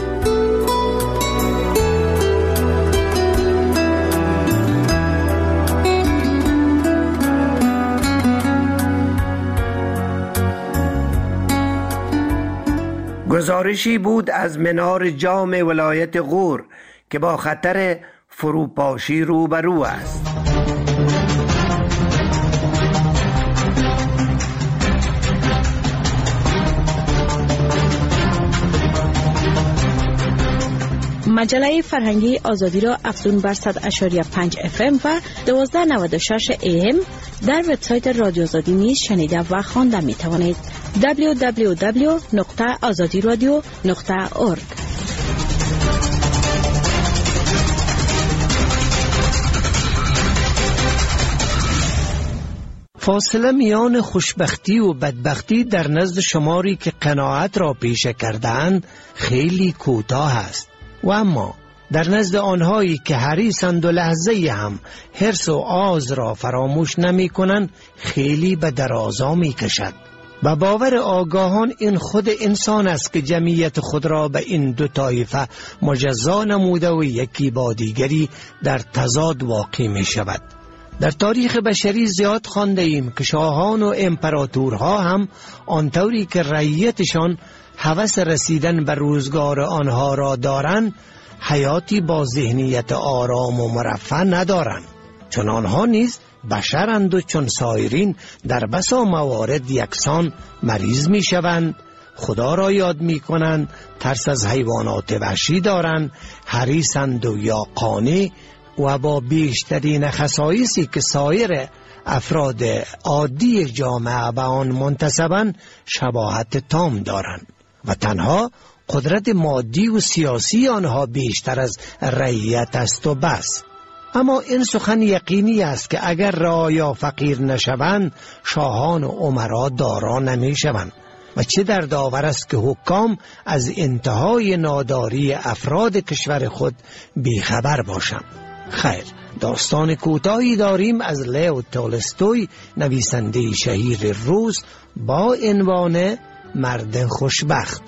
گزارشی بود از منار جام ولایت غور که با خطر فروپاشی روبرو است. مجله فرهنگی آزادی را افزون بر صد و پنج و پنج اف ام و دویست و نود و شش ای ام در وبسایت رادیو آزادی نیز شنیده و خوانده می توانید. دبلیو دبلیو دبلیو نقطه آزادی رادیو نقطه اورگ. فاصله میان خوشبختی و بدبختی در نزد شماری که قناعت را پیشه کردند خیلی کوتاه است، و اما در نزد آنهایی که حریصند و لحظه هم حرص و آز را فراموش نمی کنند خیلی به درازا می کشد. و باور آگاهان این خود انسان است که جمعیت خود را به این دو طایفه مجزا نموده و یکی با دیگری در تضاد واقع می شود. در تاریخ بشری زیاد خوانده ایم که شاهان و امپراتورها هم آنطوری که رعیتشان هوس رسیدن به روزگار آنها را دارند حیاتی با ذهنیت آرام و مرفه ندارند، چون آنها نیز بشرند و چون سایرین در بسا موارد یکسان مریض می شوند، خدا را یاد می کنند، ترس از حیوانات وحشی دارند، حریصند و یا قانع و با بیشترین خصایصی که سایر افراد عادی جامعه به آن منتسبند شباهت تام دارند و تنها قدرت مادی و سیاسی آنها بیشتر از رعیت است و بس. اما این سخن یقینی است که اگر رعایا فقیر نشوند شاهان و امرا دارا نمی شوند و چه در داور است که حکام از انتهای ناداری افراد کشور خود بیخبر باشند. خیر، داستان کوتاهی داریم از لیو تولستوی نویسنده شهیر روس با عنوان مرد خوشبخت.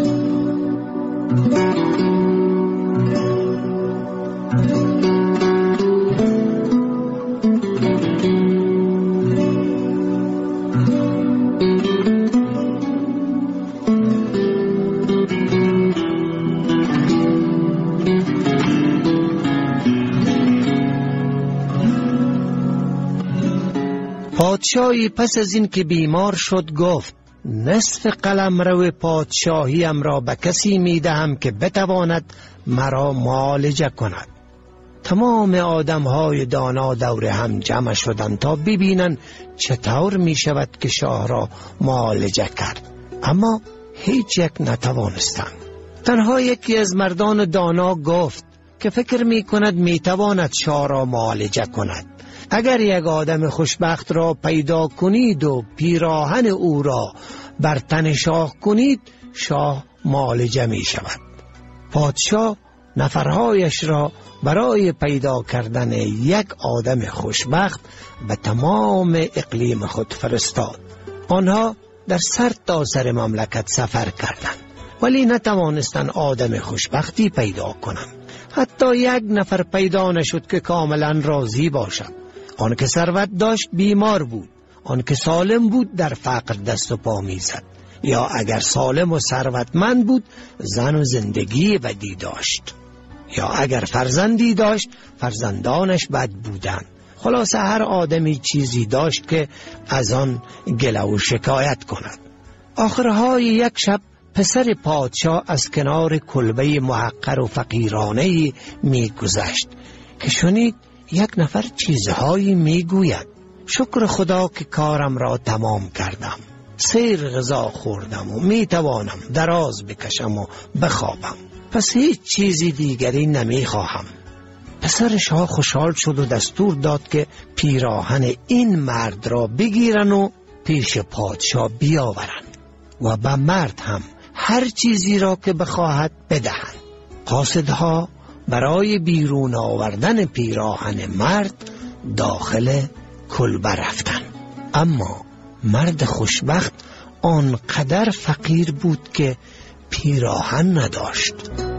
پادشاهی پس از این که بیمار شد گفت نصف قلمرو پادشاهیم را به کسی می دهم که بتواند مرا معالجه کند. تمام آدمهای دانا دور هم جمع شدند تا ببینند چطور می شود که شاه را معالجه کرد، اما هیچ یک نتوانستند. تنها یکی از مردان دانا گفت که فکر می کند می تواند شاه را معالجه کند. اگر یک آدم خوشبخت را پیدا کنید و پیراهن او را بر تن شاه کنید شاه معالجه می شود. پادشاه نفرهایش را برای پیدا کردن یک آدم خوشبخت به تمام اقلیم خود فرستاد. آنها در سر تا سر مملکت سفر کردند ولی نتوانستند آدم خوشبختی پیدا کنند. حتی یک نفر پیدا نشد که کاملا راضی باشد. آن که ثروت داشت بیمار بود، آن که سالم بود در فقر دست و پا میزد، یا اگر سالم و ثروتمند بود زن و زندگی بدی داشت. یا اگر فرزندی داشت فرزندانش بد بودن. خلاصه هر آدمی چیزی داشت که از آن گله و شکایت کند. آخرهای یک شب پسر پادشاه از کنار کلبه محقر و فقیرانه‌ای می گذشت که شنید یک نفر چیزهایی می گوید: شکر خدا که کارم را تمام کردم، سیر غذا خوردم و می توانم دراز بکشم و بخوابم، پس هیچ چیزی دیگری نمی خواهم. پسر شاه خوشحال شد و دستور داد که پیراهن این مرد را بگیرن و پیش پادشاه بیاورند و به مرد هم هر چیزی را که بخواهد بدهند. قاصدها برای بیرون آوردن پیراهن مرد داخل کلبه رفتند، اما مرد خوشبخت آنقدر فقیر بود که پیراهن نداشت.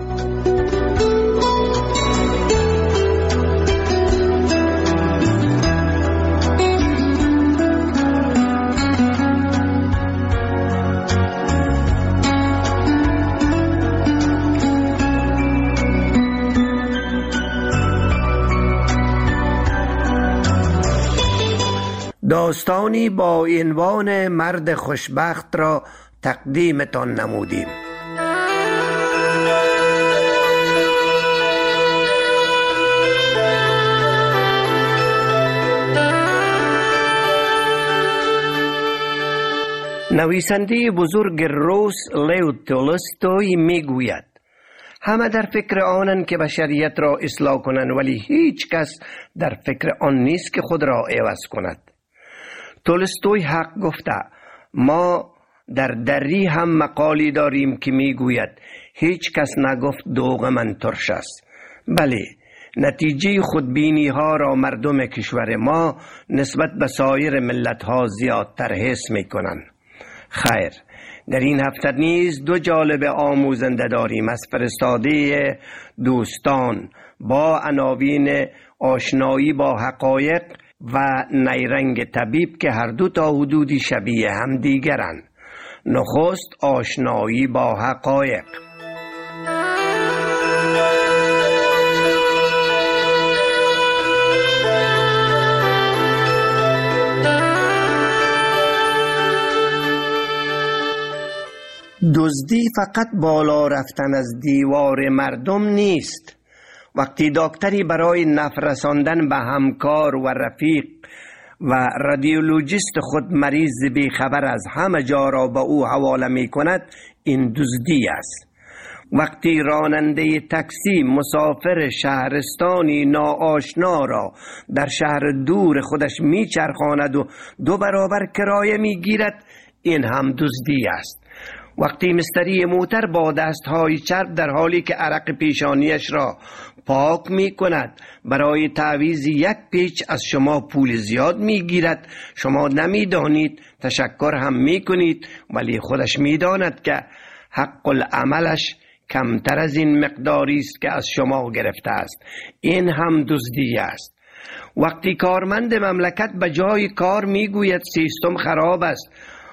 داستانی با عنوان مرد خوشبخت را تقدیمتان نمودیم. نویسنده بزرگ روس لیو تولستوی می گوید: همه در فکر آنند که بشریت را اصلاح کنند، ولی هیچ کس در فکر آن نیست که خود را عوض کند. تولستوی حق گفته. ما در دری هم مقالی داریم که می گوید هیچ کس نگفت دوغ من ترش است. بله، نتیجه خودبینی ها را مردم کشور ما نسبت به سایر ملت ها زیادتر حس می کنند. خیر، در این هفته نیز دو جالب آموزنده داریم از فرستاده دوستان با عناوین آشنایی با حقایق و نیرنگ طبیب که هر دو تا حدودی شبیه هم دیگرند. نخست آشنایی با حقایق. دزدی فقط بالا رفتن از دیوار مردم نیست. وقتی دکتری برای نفع رساندن به همکار و رفیق و رادیولوژیست خود مریض بیخبر از همه جا را به او حواله می کند، این دزدی است. وقتی راننده تاکسی مسافر شهرستانی ناآشنا را در شهر دور خودش می چرخاند و دو برابر کرایه می گیرد، این هم دزدی است. وقتی مستری موتر با دستهای چرب در حالی که عرق پیشانیش را پاک می کند برای تعویض یک پیچ از شما پول زیاد می گیرد، شما نمی دانید، تشکر هم می کنید، ولی خودش می داند که حق العملش کمتر از این مقداری است که از شما گرفته است. این هم دزدی است. وقتی کارمند مملکت به جای کار می گوید سیستم خراب است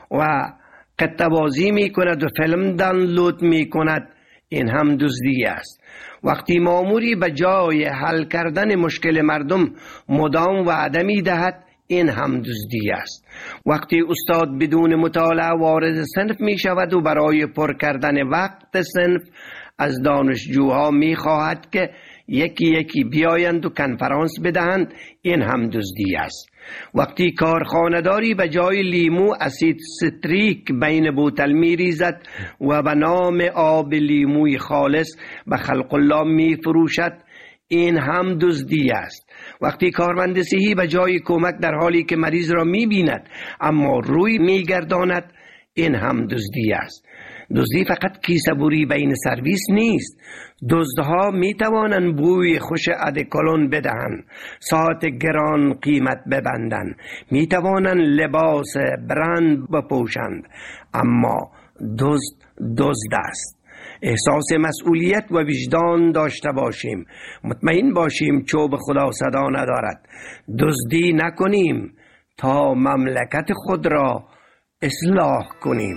و قطعه بازی می کند و فیلم دانلود می کند، این هم دزدی است. وقتی ماموری به جای حل کردن مشکل مردم مدام وعده می دهد، این هم دزدی است. وقتی استاد بدون مطالعه وارد صنف می شود و برای پر کردن وقت صنف از دانشجوها می خواهد که یکی یکی بیایند و کنفرانس بدهند، این هم دزدی است. وقتی کارخانه‌داری به جای لیمو اسید ستریک بین بوتل می ریزد و به نام آب لیموی خالص به خلق الله می فروشد، این هم دزدی است. وقتی کارمند صحی به جای کمک در حالی که مریض را می بیند اما روی می گرداند، این هم دزدی است. دزدی فقط کیسه بری بین سرویس نیست. دزدها می توانند بوی خوش ادکلون بدهند، ساعت گران قیمت ببندند، می توانند لباس برند بپوشند، اما دزد دزد است. احساس مسئولیت و وجدان داشته باشیم. مطمئن باشیم چوب خدا صدا ندارد. دزدی نکنیم تا مملکت خود را اصلاح کنیم.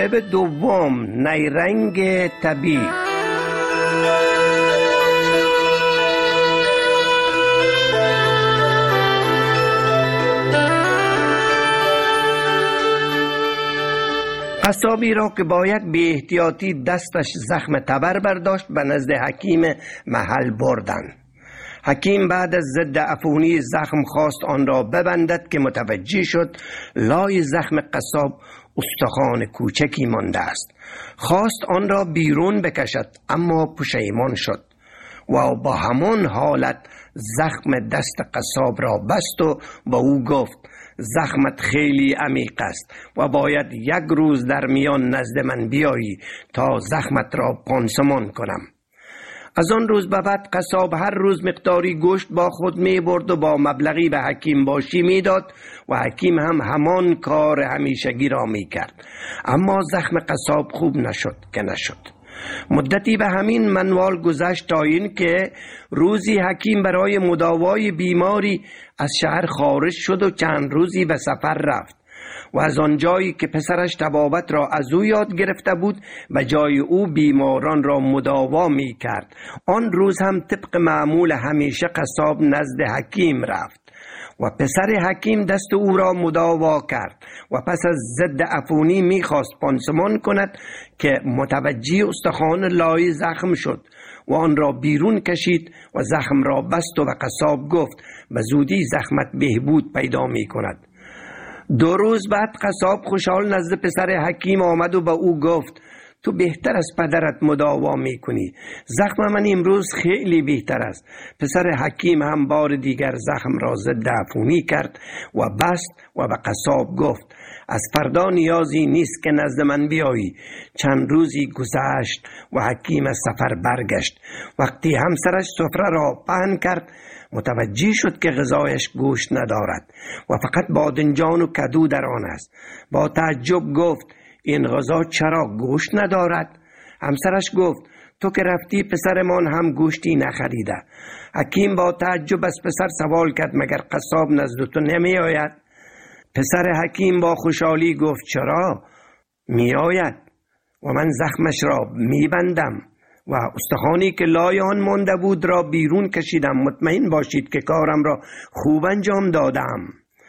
مطالب دوم، نیرنگ طبیعی. قصابی را که باید به احتیاطی دستش زخم تبر برداشت به نزد حکیم محل بردن. حکیم بعد از ضد عفونی زخم خواست آن را ببندد که متوجه شد لای زخم قصاب استخوان کوچکی مانده است. خواست آن را بیرون بکشد اما پشیمان شد و با همان حالت زخم دست قصاب را بست و با او گفت زخمت خیلی عمیق است و باید یک روز در میان نزد من بیایی تا زخمت را پانسمان کنم. از آن روز به بعد قصاب هر روز مقداری گوشت با خود می برد و با مبلغی به حکیم باشی می داد و حکیم هم همان کار همیشگی را می کرد. اما زخم قصاب خوب نشد که نشد. مدتی به همین منوال گذشت تا این که روزی حکیم برای مداوای بیماری از شهر خارج شد و چند روزی به سفر رفت و از آنجایی که پسرش طبابت را از او یاد گرفته بود به جای او بیماران را مداوا می کرد. آن روز هم طبق معمول همیشه قصاب نزد حکیم رفت و پسر حکیم دست او را مداوا کرد و پس از ضد عفونی می خواست پانسمان کند که متوجه استخوان لای زخم شد و آن را بیرون کشید و زخم را بست و به قصاب گفت به زودی زخمت بهبود پیدا می کند. دو روز بعد قصاب خوشحال نزد پسر حکیم آمد و به او گفت تو بهتر از پدرت مداوا می کنی. زخم من امروز خیلی بهتر است. پسر حکیم هم بار دیگر زخم را ضد عفونی کرد و بست و به قصاب گفت از فردا نیازی نیست که نزد من بیایی. چند روزی گذشت و حکیم از سفر برگشت. وقتی همسرش سفره را پهن کرد متوجه شد که غذایش گوشت ندارد و فقط بادنجان و کدو در آن است. با تعجب گفت این غذا چرا گوشت ندارد؟ همسرش گفت تو که رفتی پسرمان هم گوشتی نخریده. حکیم با تعجب از پسر سوال کرد مگر قصاب نزد تو نمی آید؟ پسر حکیم با خوشحالی گفت چرا؟ می آید و من زخمش را می بندم و استخوانی که لای آن مانده بود را بیرون کشیدم. مطمئن باشید که کارم را خوب انجام دادم.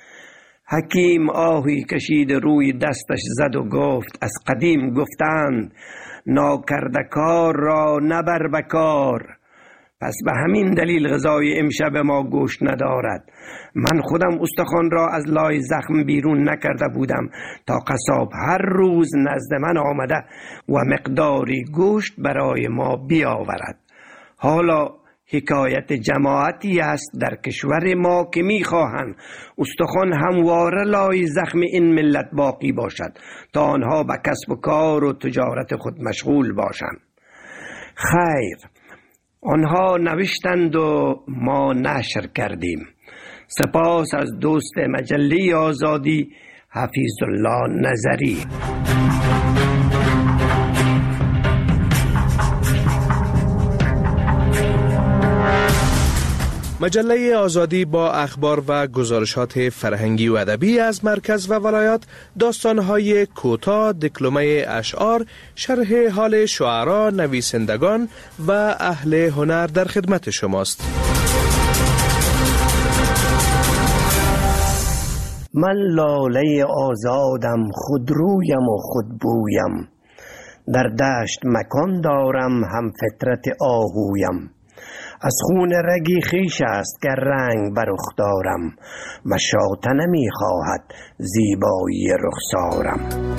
حکیم آهی کشید روی دستش زد و گفت از قدیم گفتند ناکرده کار را نبر بکار. پس به همین دلیل غذای امشب ما گوشت ندارد. من خودم استخوان را از لای زخم بیرون نکرده بودم تا قصاب هر روز نزد من آمده و مقداری گوشت برای ما بیاورد. حالا حکایت جماعتی است در کشور ما که میخواهند استخوان همواره لای زخم این ملت باقی باشد تا آنها به کسب و کار و تجارت خود مشغول باشند. خیر، آنها نوشتند و ما نشر کردیم. سپاس از دوست مجله آزادی حفیظ الله نظری. مجله آزادی با اخبار و گزارشات فرهنگی و ادبی از مرکز و ولایات، داستان‌های کوتاه، دکلمه اشعار، شرح حال شعرا، نویسندگان و اهل هنر در خدمت شماست. من لاله آزادم، خودرویم و خودبویم، در دشت مکان دارم، هم فطرت آهویم. از خون رگی خیش است که رنگ بر رخ دارم، مشاطه نمی خواهد زیبایی رخسارم.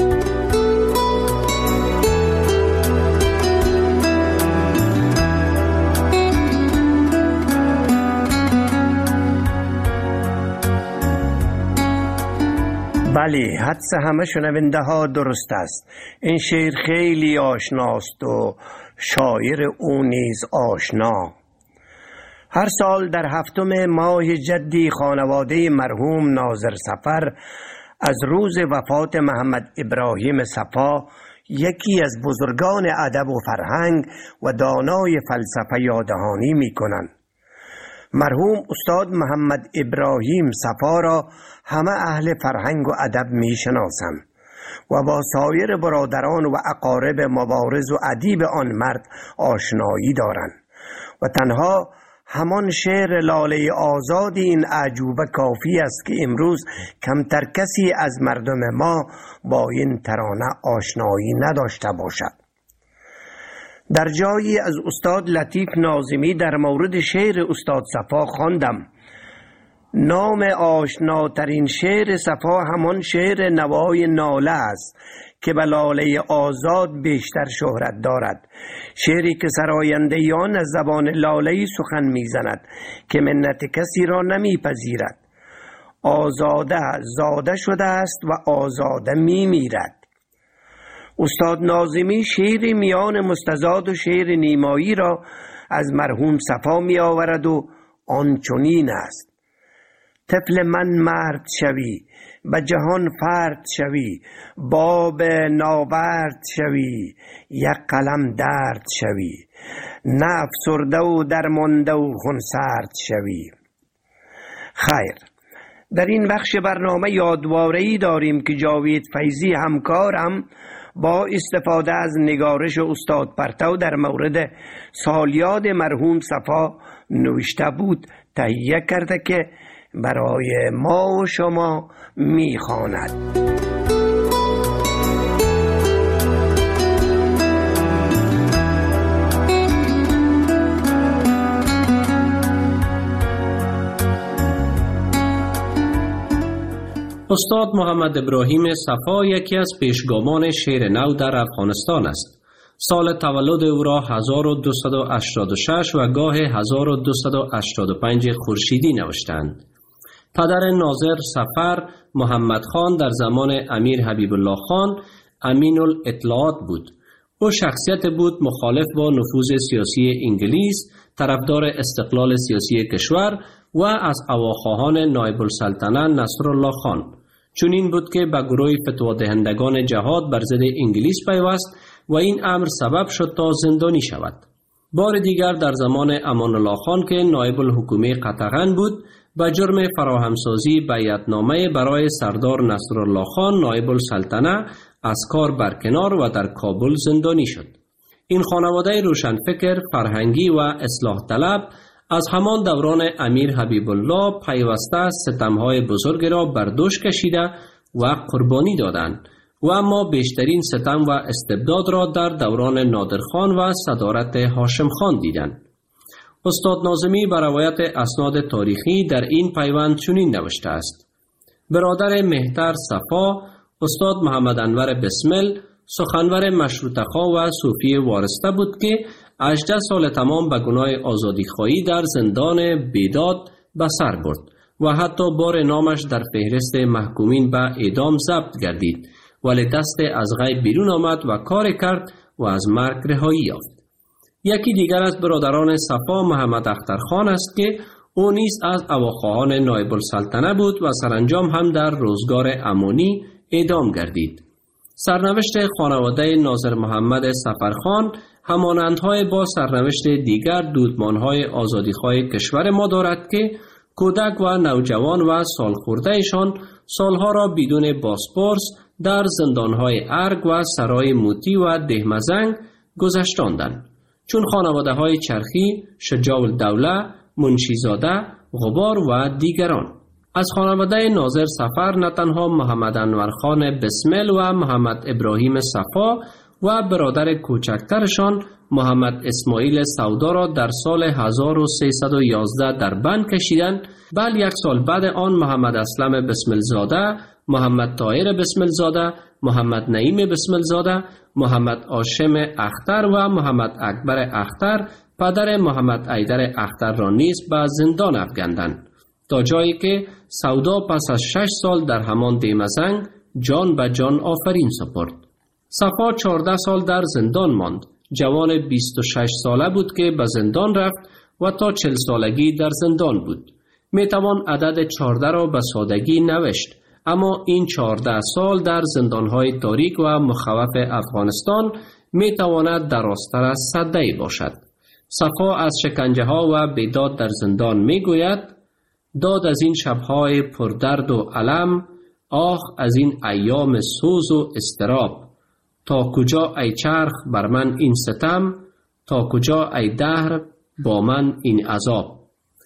بله، حدس همه شنونده ها درست است. این شعر خیلی آشناست و شاعر او نیز آشنا. هر سال در هفتم ماه جدی خانواده مرحوم ناظر صفر از روز وفات محمد ابراهیم صفا، یکی از بزرگان ادب و فرهنگ و دانای فلسفه، یادهانی می کنند. مرحوم استاد محمد ابراهیم صفا را همه اهل فرهنگ و ادب می شناسند. و با سایر برادران و اقارب مبارز و ادیب آن مرد آشنایی دارند و تنها همان شعر لاله آزادی این اعجوبه کافی است که امروز کمتر کسی از مردم ما با این ترانه آشنایی نداشته باشد. در جایی از استاد لطیف ناظمی در مورد شعر استاد صفا خواندم. نام آشناترین شعر صفا همان شعر نوای ناله است که به لاله آزاد بیشتر شهرت دارد. شعری که سرایندگان از زبان لاله‌ای سخن میزند که منت کسی را نمیپذیرد. آزاده زاده شده است و آزاده میمیرد. استاد ناظمی شعر میان مستزاد و شعر نیمایی را از مرحوم صفا می آورد و آنچنین است: طفل من مرد شوی، به جهان فرد شوی، باب ناورد شوی، یک قلم درد شوی، نه افسرده و درمانده و خونسرد شوی. خیر، در این بخش برنامه یادواره‌ای داریم که جاوید فیضی همکارم با استفاده از نگارش استاد پرتو در مورد سالیاد مرحوم صفا نوشته بود تهیه کرده که برای ما و شما میخواند. استاد محمد ابراهیم صفا یکی از پیشگامان شعر نو در افغانستان است. سال تولد او را هزار و دویست و هشتاد و شش و گاه هزار و دویست و هشتاد و پنج خورشیدی نوشتند. پدر ناظر سفر محمد خان در زمان امیر حبیب الله خان امین الاطلاعات بود. او شخصیت بود مخالف با نفوذ سیاسی انگلیس، طرفدار استقلال سیاسی کشور و از اواخواهان نایب السلطنه نصرالله خان. چون این بود که به گروه فتوا دهندگان جهاد بر ضد انگلیس پیوست و این امر سبب شد تا زندانی شود. بار دیگر در زمان امان الله خان که نایب الحکومه قطغن بود، به جرم فراهمسازی بیعتنامه برای سردار نصرالله خان نایب السلطنه از کار برکنار و در کابل زندانی شد. این خانواده روشنفکر، فرهنگی و اصلاح طلب از همان دوران امیر حبیب الله پیوسته ستمهای بزرگ را بر دوش کشیده و قربانی دادند و اما بیشترین ستم و استبداد را در دوران نادرخان و صدارت هاشم خان دیدند. استاد ناظمی بر روایت اسناد تاریخی در این پیوند چنین نوشته است: برادر مهتر صفا، استاد محمد انور بسمل، سخنور مشروطه‌خواه و صوفی وارسته بود که هجده سال تمام به گناه آزادیخواهی در زندان بیداد به سر برد و حتی بار نامش در فهرست محکومین به اعدام ضبط گردید، ولی دست از غیب بیرون آمد و کار کرد و از مرگ رهایی یافت. یکی دیگر از برادران صفا محمد اخترخان است که او نیز از اواخواهان نایب السلطنه بود و سرانجام هم در روزگار امانی اعدام گردید. سرنوشت خانواده ناظر محمد سفرخان همانندهای با سرنوشت دیگر دودمانهای آزادیخواه کشور ما دارد که کودک و نوجوان و سالخوردهشان سالها را بدون پاسپورت در زندانهای ارگ و سرای موتی و دهمزنگ گذشتاندند، چون خانواده های چرخی، شجاع الدوله، منشیزاده، غبار و دیگران. از خانواده ناظر سفر نه تنها محمد انورخان بسمل و محمد ابراهیم صفا و برادر کوچکترشان محمد اسماعیل سودا را در سال هزار و سیصد و یازده در بند کشیدند، بل یک سال بعد آن محمد اسلم بسملزاده، محمد طاهر بسملزاده، محمد نعیم بسملزاده، محمد هاشم اختر و محمد اکبر اختر پدر محمد ایدر اختر را نیز به زندان افکندند، تا جایی که سودا پس از شش سال در همان دیمزنگ جان به جان آفرین سپرد. صفا چهارده سال در زندان ماند. جوان بیست و شش ساله بود که به زندان رفت و تا چهل سالگی در زندان بود. می توان عدد چهارده را به سادگی نوشت، اما این چهارده سال در زندانهای تاریک و مخوف افغانستان می تواند درازتر از صده‌ای باشد. صفا از شکنجه ها و بیداد در زندان می گوید: داد از این شبهای پردرد و علم، آه از این ایام سوز و استراب، تا کجا ای چرخ بر من این ستم، تا کجا ای دهر با من این عذاب.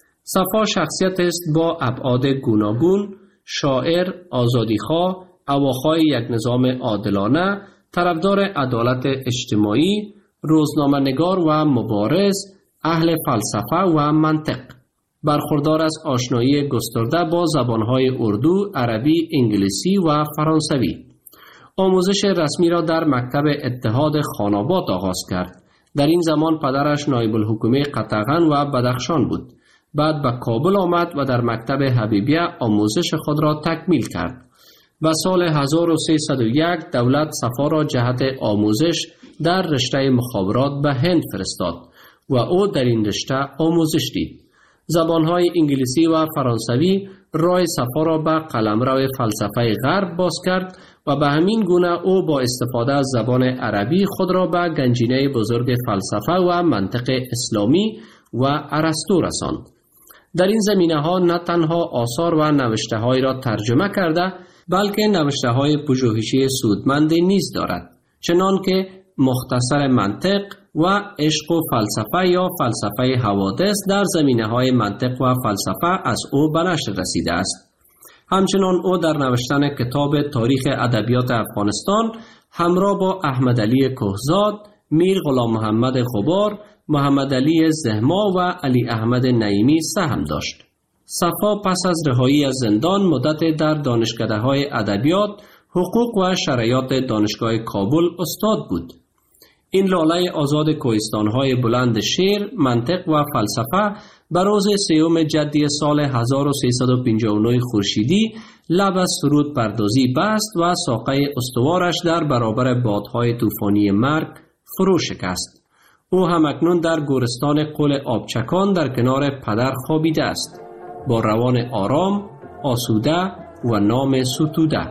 صفا شخصیت است با ابعاد گوناگون، شاعر، آزادیخواه، اواخواه یک نظام عادلانه، طرفدار عدالت اجتماعی، روزنامه نگار و مبارز، اهل فلسفه و منطق. برخوردار از آشنایی گسترده با زبانهای اردو، عربی، انگلیسی و فرانسوی. آموزش رسمی را در مکتب اتحاد خاناباد آغاز کرد. در این زمان پدرش نایب الحکومه قطغن و بدخشان بود. بعد به کابل آمد و در مکتب حبیبیه آموزش خود را تکمیل کرد. و سال هزار و سیصد و یک دولت صفا را جهت آموزش در رشته مخابرات به هند فرستاد و او در این رشته آموزش دید. زبانهای انگلیسی و فرانسوی راه صفا را به قلمرو فلسفه غرب باز کرد و به همین گونه او با استفاده از زبان عربی خود را به گنجینه بزرگ فلسفه و منطق اسلامی و ارسطو رساند. در این زمینه ها نه تنها آثار و نوشته های را ترجمه کرده، بلکه نوشته های پژوهشی سودمند نیز دارد، چنان که مختصر منطق و عشق و فلسفه یا فلسفه حوادث در زمینه های منطق و فلسفه از او به نشر رسیده است. همچنان او در نوشتن کتاب تاریخ ادبیات افغانستان همراه با احمد علی کهزاد، میر غلام محمد غبار، محمد علی زهما و علی احمد نعیمی سهم داشت. صفا پس از رهایی از زندان مدت در دانشکده‌های ادبیات، حقوق و شرایط دانشگاه کابل استاد بود. این لاله آزاد کوهستان‌های بلند شعر، منطق و فلسفه بر روز سیوم جدی سال هزار و سیصد و پنجاه و نه خورشیدی لب از سرود پردازی بست و ساقه استوارش در برابر بادهای طوفانی مرگ فرو شکست. او همکنون در گورستان قل آبچکان در کنار پدر خوابیده است، با روان آرام، آسوده و نام ستوده.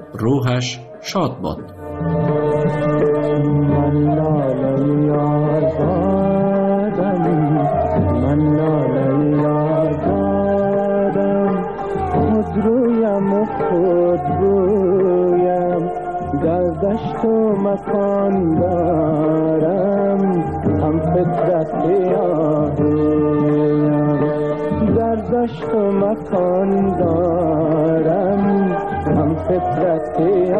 روحش شاد باد. دشت و مکان دارم، هم فطرت آهویم. در دشت و مکان دارم، هم فطرت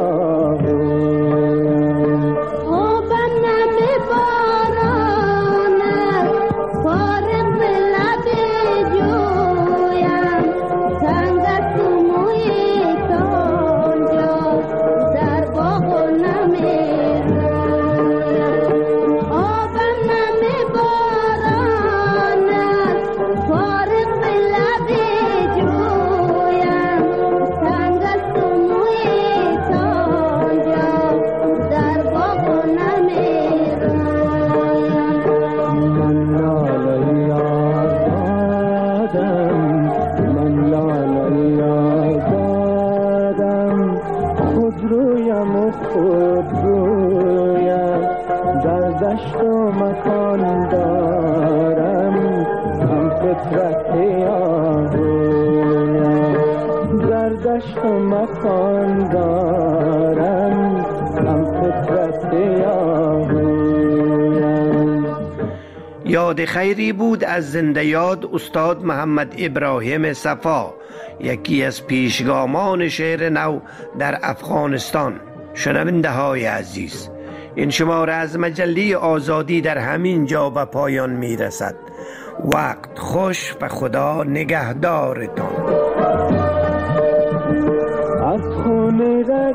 آهویم. آبم نمی بارانم، فارغ به لب جویم. سنگت تو موی تانجا، در باغ و نمی رویم. آبم نمی بارانم، فارغ به لب جویم. سنگت تو موی تانجا، در باغ و نمی رویم. من لاله آزادم، من لاله آزادم. خود رویم و خود رویم. در دشت و مکان دارم، هم فطرت آهویم. در دشت و مکان دارم، هم فطرت آهویم. یاد خیری بود از زنده یاد استاد محمد ابراهیم صفا، یکی از پیشگامان شعر نو در افغانستان. شنونده های عزیز، این شماره از مجله آزادی در همین جا به پایان می رسد. وقت خوش و خدا نگهدارتان. از خون رگ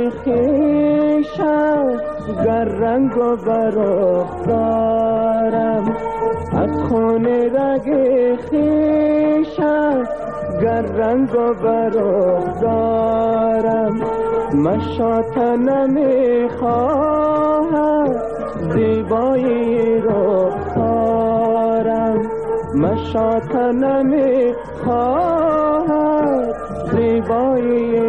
خویشم گر رنگ و برخ دارم. از خون رگ خویشم گر رنگ و برخ دارم. مشاطه نمیخواهم زیبایی رخسارم. مشاطه نمیخواهم زیبایی